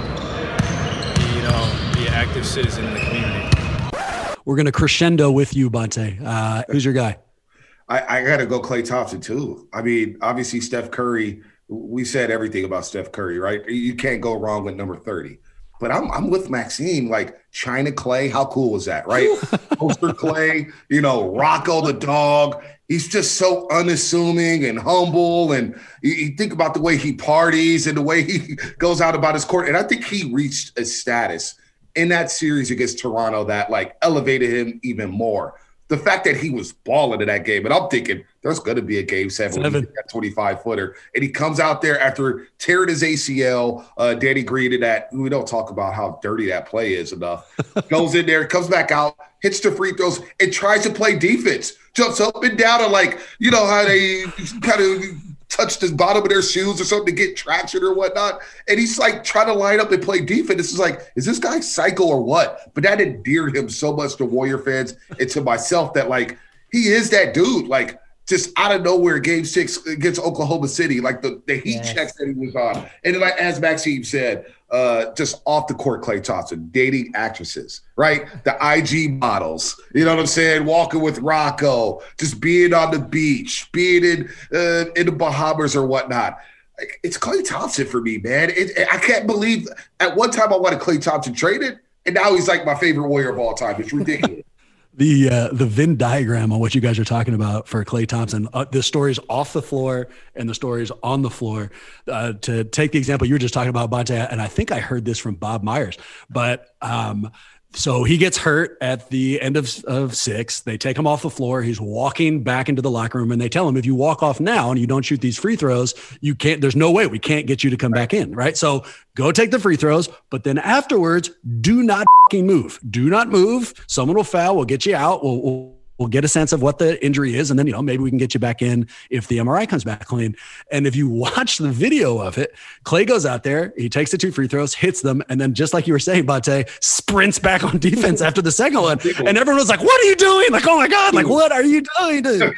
be, you know, be an active citizen in the community. We're gonna crescendo with you, Bonta. Uh, who's your guy? I, I got to go Klay Thompson too. I mean, obviously Steph Curry. We said everything about Steph Curry, right? You can't go wrong with number thirty. But I'm I'm with Maxime, like China Klay. How cool was that, right? Poster Klay, you know, Rocco the dog. He's just so unassuming and humble. And you, you think about the way he parties and the way he goes out about his court. And I think he reached a status in that series against Toronto that like elevated him even more. The fact that he was balling in that game, and I'm thinking there's going to be a game seven, seven. That twenty-five footer, and he comes out there after tearing his A C L. Uh, Danny Green and that we don't talk about how dirty that play is enough. Goes in there, comes back out, hits the free throws, and tries to play defense. Jumps up and down and like you know how they kind of touched the bottom of their shoes or something to get traction or whatnot. And he's like trying to line up and play defense. This is like, is this guy psycho or what? But that endeared him so much to Warrior fans and to myself that like, he is that dude. Like just out of nowhere, game six against Oklahoma City, like the, the heat yes. checks that he was on. And then like, as Maxime said, uh, just off the court, Klay Thompson, dating actresses, right? The I G models, you know what I'm saying? Walking with Rocco, just being on the beach, being in uh, in the Bahamas or whatnot. It's Klay Thompson for me, man. It, it, I can't believe at one time I wanted Klay Thompson traded, and now he's like my favorite Warrior of all time. It's ridiculous. The uh, the Venn diagram on what you guys are talking about for Klay Thompson, uh, the stories off the floor and the stories on the floor. Uh, to take the example you were just talking about, Bonta, and I think I heard this from Bob Myers, but um, so he gets hurt at the end of, of six. They take him off the floor. He's walking back into the locker room, and they tell him, if you walk off now and you don't shoot these free throws, you can't. There's no way we can't get you to come back in, right? So go take the free throws, but then afterwards, do not move. Do not move. Someone will foul. We'll get you out. We'll, we'll we'll get a sense of what the injury is, and then you know maybe we can get you back in if the M R I comes back clean. And if you watch the video of it, Klay goes out there, he takes the two free throws, hits them, and then just like you were saying, Bonta, sprints back on defense after the second one, and everyone was like, "What are you doing?" Like, "Oh my god! Like, what are you doing?" Dude?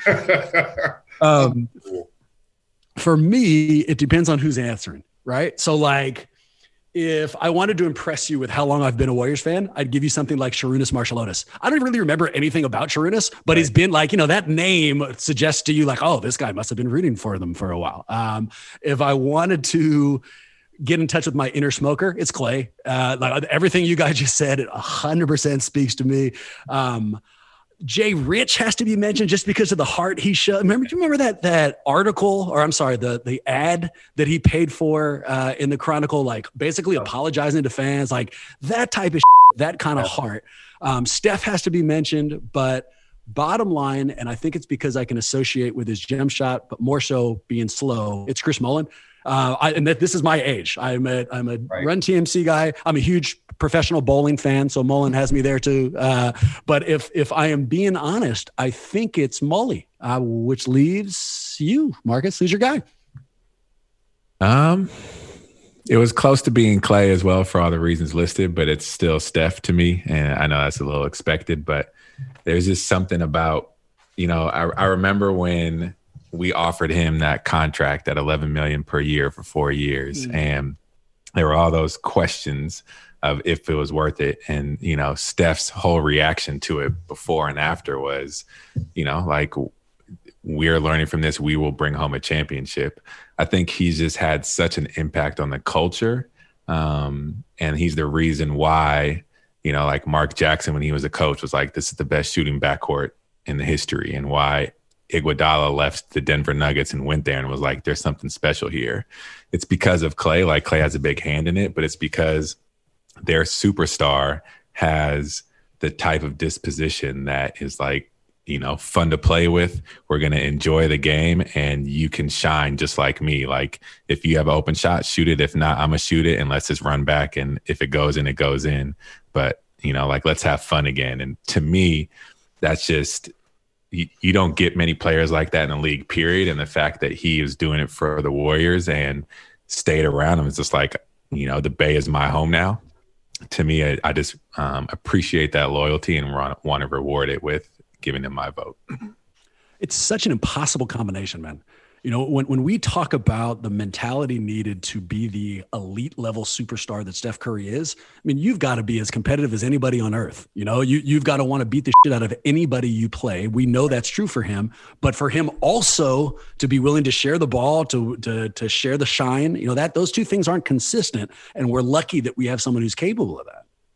um, for me, it depends on who's answering, right? So like. If I wanted to impress you with how long I've been a Warriors fan, I'd give you something like Sharunas Marciulionis. I don't really remember anything about Sharunas, but right. he's been like, you know, that name suggests to you like, oh, this guy must have been rooting for them for a while. Um, if I wanted to get in touch with my inner smoker, it's Klay. Uh, like everything you guys just said, it one hundred percent speaks to me. Um, Jay Rich has to be mentioned just because of the heart he showed. Remember, do you remember that that article, or I'm sorry, the the ad that he paid for uh, in the Chronicle, like basically apologizing to fans, like that type of shit, that kind of heart. Um, Steph has to be mentioned, but bottom line, and I think it's because I can associate with his gem shot, but more so being slow. It's Chris Mullin. Uh, I, and that this is my age. I'm a I'm a right. Run T M C guy. I'm a huge professional bowling fan, so Mullen has me there too. Uh, but if if I am being honest, I think it's Mully, uh, which leaves you, Marcus. Who's your guy? Um, it was close to being Klay as well for all the reasons listed, but it's still Steph to me, and I know that's a little expected, but there's just something about, you know, I, I remember when we offered him that contract at eleven million dollars per year for four years. Mm. And there were all those questions of if it was worth it. And, you know, Steph's whole reaction to it before and after was, you know, like, we're learning from this, we will bring home a championship. I think he's just had such an impact on the culture. Um, and he's the reason why, you know, like Mark Jackson, when he was a coach, was like, this is the best shooting backcourt in the history, and why Iguodala left the Denver Nuggets and went there and was like, there's something special here. It's because of Klay. Like, Klay has a big hand in it, but it's because their superstar has the type of disposition that is like, you know, fun to play with. We're going to enjoy the game, and you can shine just like me. Like, if you have an open shot, shoot it. If not, I'm going to shoot it, and let's just run back. And if it goes in, it goes in. But, you know, like, let's have fun again. And to me, that's just, you, you don't get many players like that in the league, period. And the fact that he is doing it for the Warriors and stayed around them, it's just like, you know, the Bay is my home now. To me, I, I just um, appreciate that loyalty and want, want to reward it with giving him my vote. It's such an impossible combination, man. You know, when, when we talk about the mentality needed to be the elite level superstar that Steph Curry is, I mean, you've got to be as competitive as anybody on earth. You know, you, you've got to want to beat the shit out of anybody you play. We know that's true for him, but for him also to be willing to share the ball, to, to, to share the shine, you know, that those two things aren't consistent. And we're lucky that we have someone who's capable of that.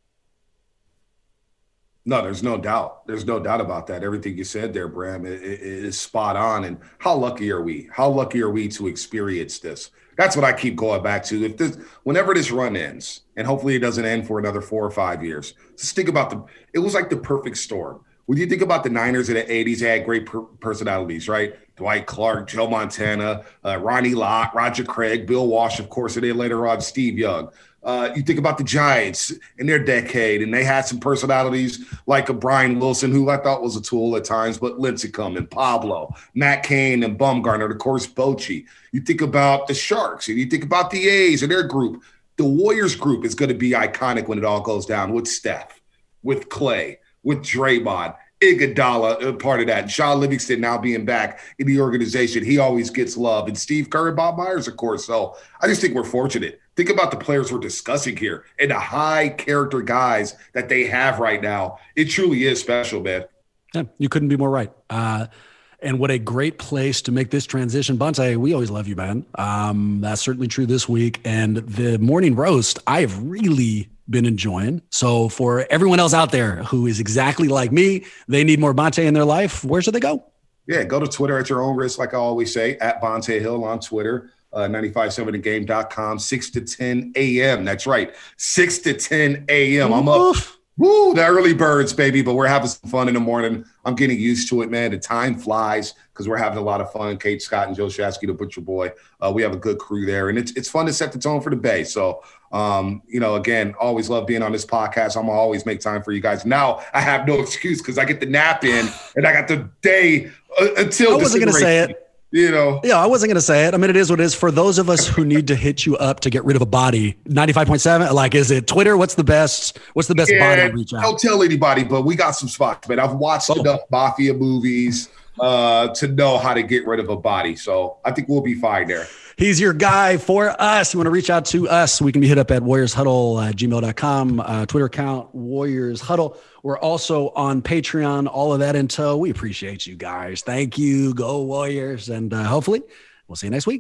No, there's no doubt. There's no doubt about that. Everything you said there, Bram, is, is spot on. And how lucky are we? How lucky are we to experience this? That's what I keep going back to. If this, whenever this run ends, and hopefully it doesn't end for another four or five years, just think about the. It was like the perfect storm. When you think about the Niners in the eighties, they had great per- personalities, right? Dwight Clark, Joe Montana, uh, Ronnie Lott, Roger Craig, Bill Walsh, of course, and then later on Steve Young. Uh, you think about the Giants in their decade, and they had some personalities like a Brian Wilson, who I thought was a tool at times, but Lincecum and Pablo, Matt Cain and Bumgarner, of course, Bochy. You think about the Sharks, and you think about the A's and their group. The Warriors group is going to be iconic when it all goes down with Steph, with Klay, with Draymond, Iguodala, part of that. And Shaun Livingston now being back in the organization. He always gets love. And Steve Kerr and Bob Myers, of course. So I just think we're fortunate. Think about the players we're discussing here and the high character guys that they have right now. It truly is special, man. Yeah, you couldn't be more right. Uh, and what a great place to make this transition. Bonte, we always love you, man. Um, that's certainly true this week. And the morning roast, I have really been enjoying. So for everyone else out there who is exactly like me, they need more Bonte in their life, where should they go? Yeah, go to Twitter at your own risk, like I always say, at Bonte Hill on Twitter. Uh, nine five seven the game dot com, six to ten a.m. That's right, six to ten a.m. I'm up. Woo, the early birds, baby, but we're having some fun in the morning. I'm getting used to it, man. The time flies because we're having a lot of fun. Kate Scott and Joe Shasky, the Butcher Boy. Uh, we have a good crew there, and it's it's fun to set the tone for the Bay. So, um, you know, again, always love being on this podcast. I'm going to always make time for you guys. Now I have no excuse because I get the nap in, and I got the day uh, until I wasn't going to say it. You know, yeah, I wasn't going to say it. I mean, it is what it is. For those of us who need to hit you up to get rid of a body, ninety-five point seven, like, is it Twitter? What's the best, what's the best yeah, body to reach out? Don't tell anybody, but we got some spots, man. I've watched oh. enough Mafia movies uh, to know how to get rid of a body. So I think we'll be fine there. He's your guy for us. You want to reach out to us, we can be hit up at Warriors Huddle, uh, gmail dot com, uh, Twitter account, Warriors Huddle. We're also on Patreon, all of that in tow. We appreciate you guys. Thank you. Go Warriors. And uh, hopefully we'll see you next week.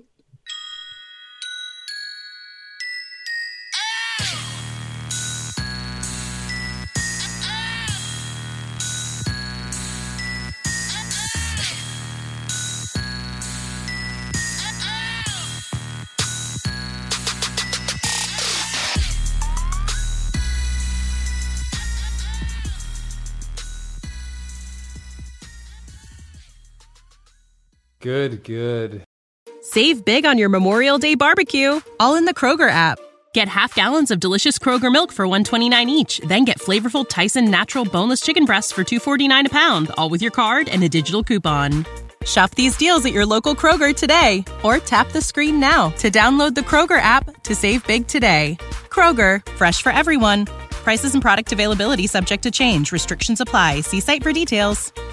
Good, good. Save big on your Memorial Day barbecue, all in the Kroger app. Get half gallons of delicious Kroger milk for one dollar and twenty-nine cents each. Then get flavorful Tyson natural boneless chicken breasts for two dollars and forty-nine cents a pound, all with your card and a digital coupon. Shop these deals at your local Kroger today, or tap the screen now to download the Kroger app to save big today. Kroger, fresh for everyone. Prices and product availability subject to change. Restrictions apply. See site for details.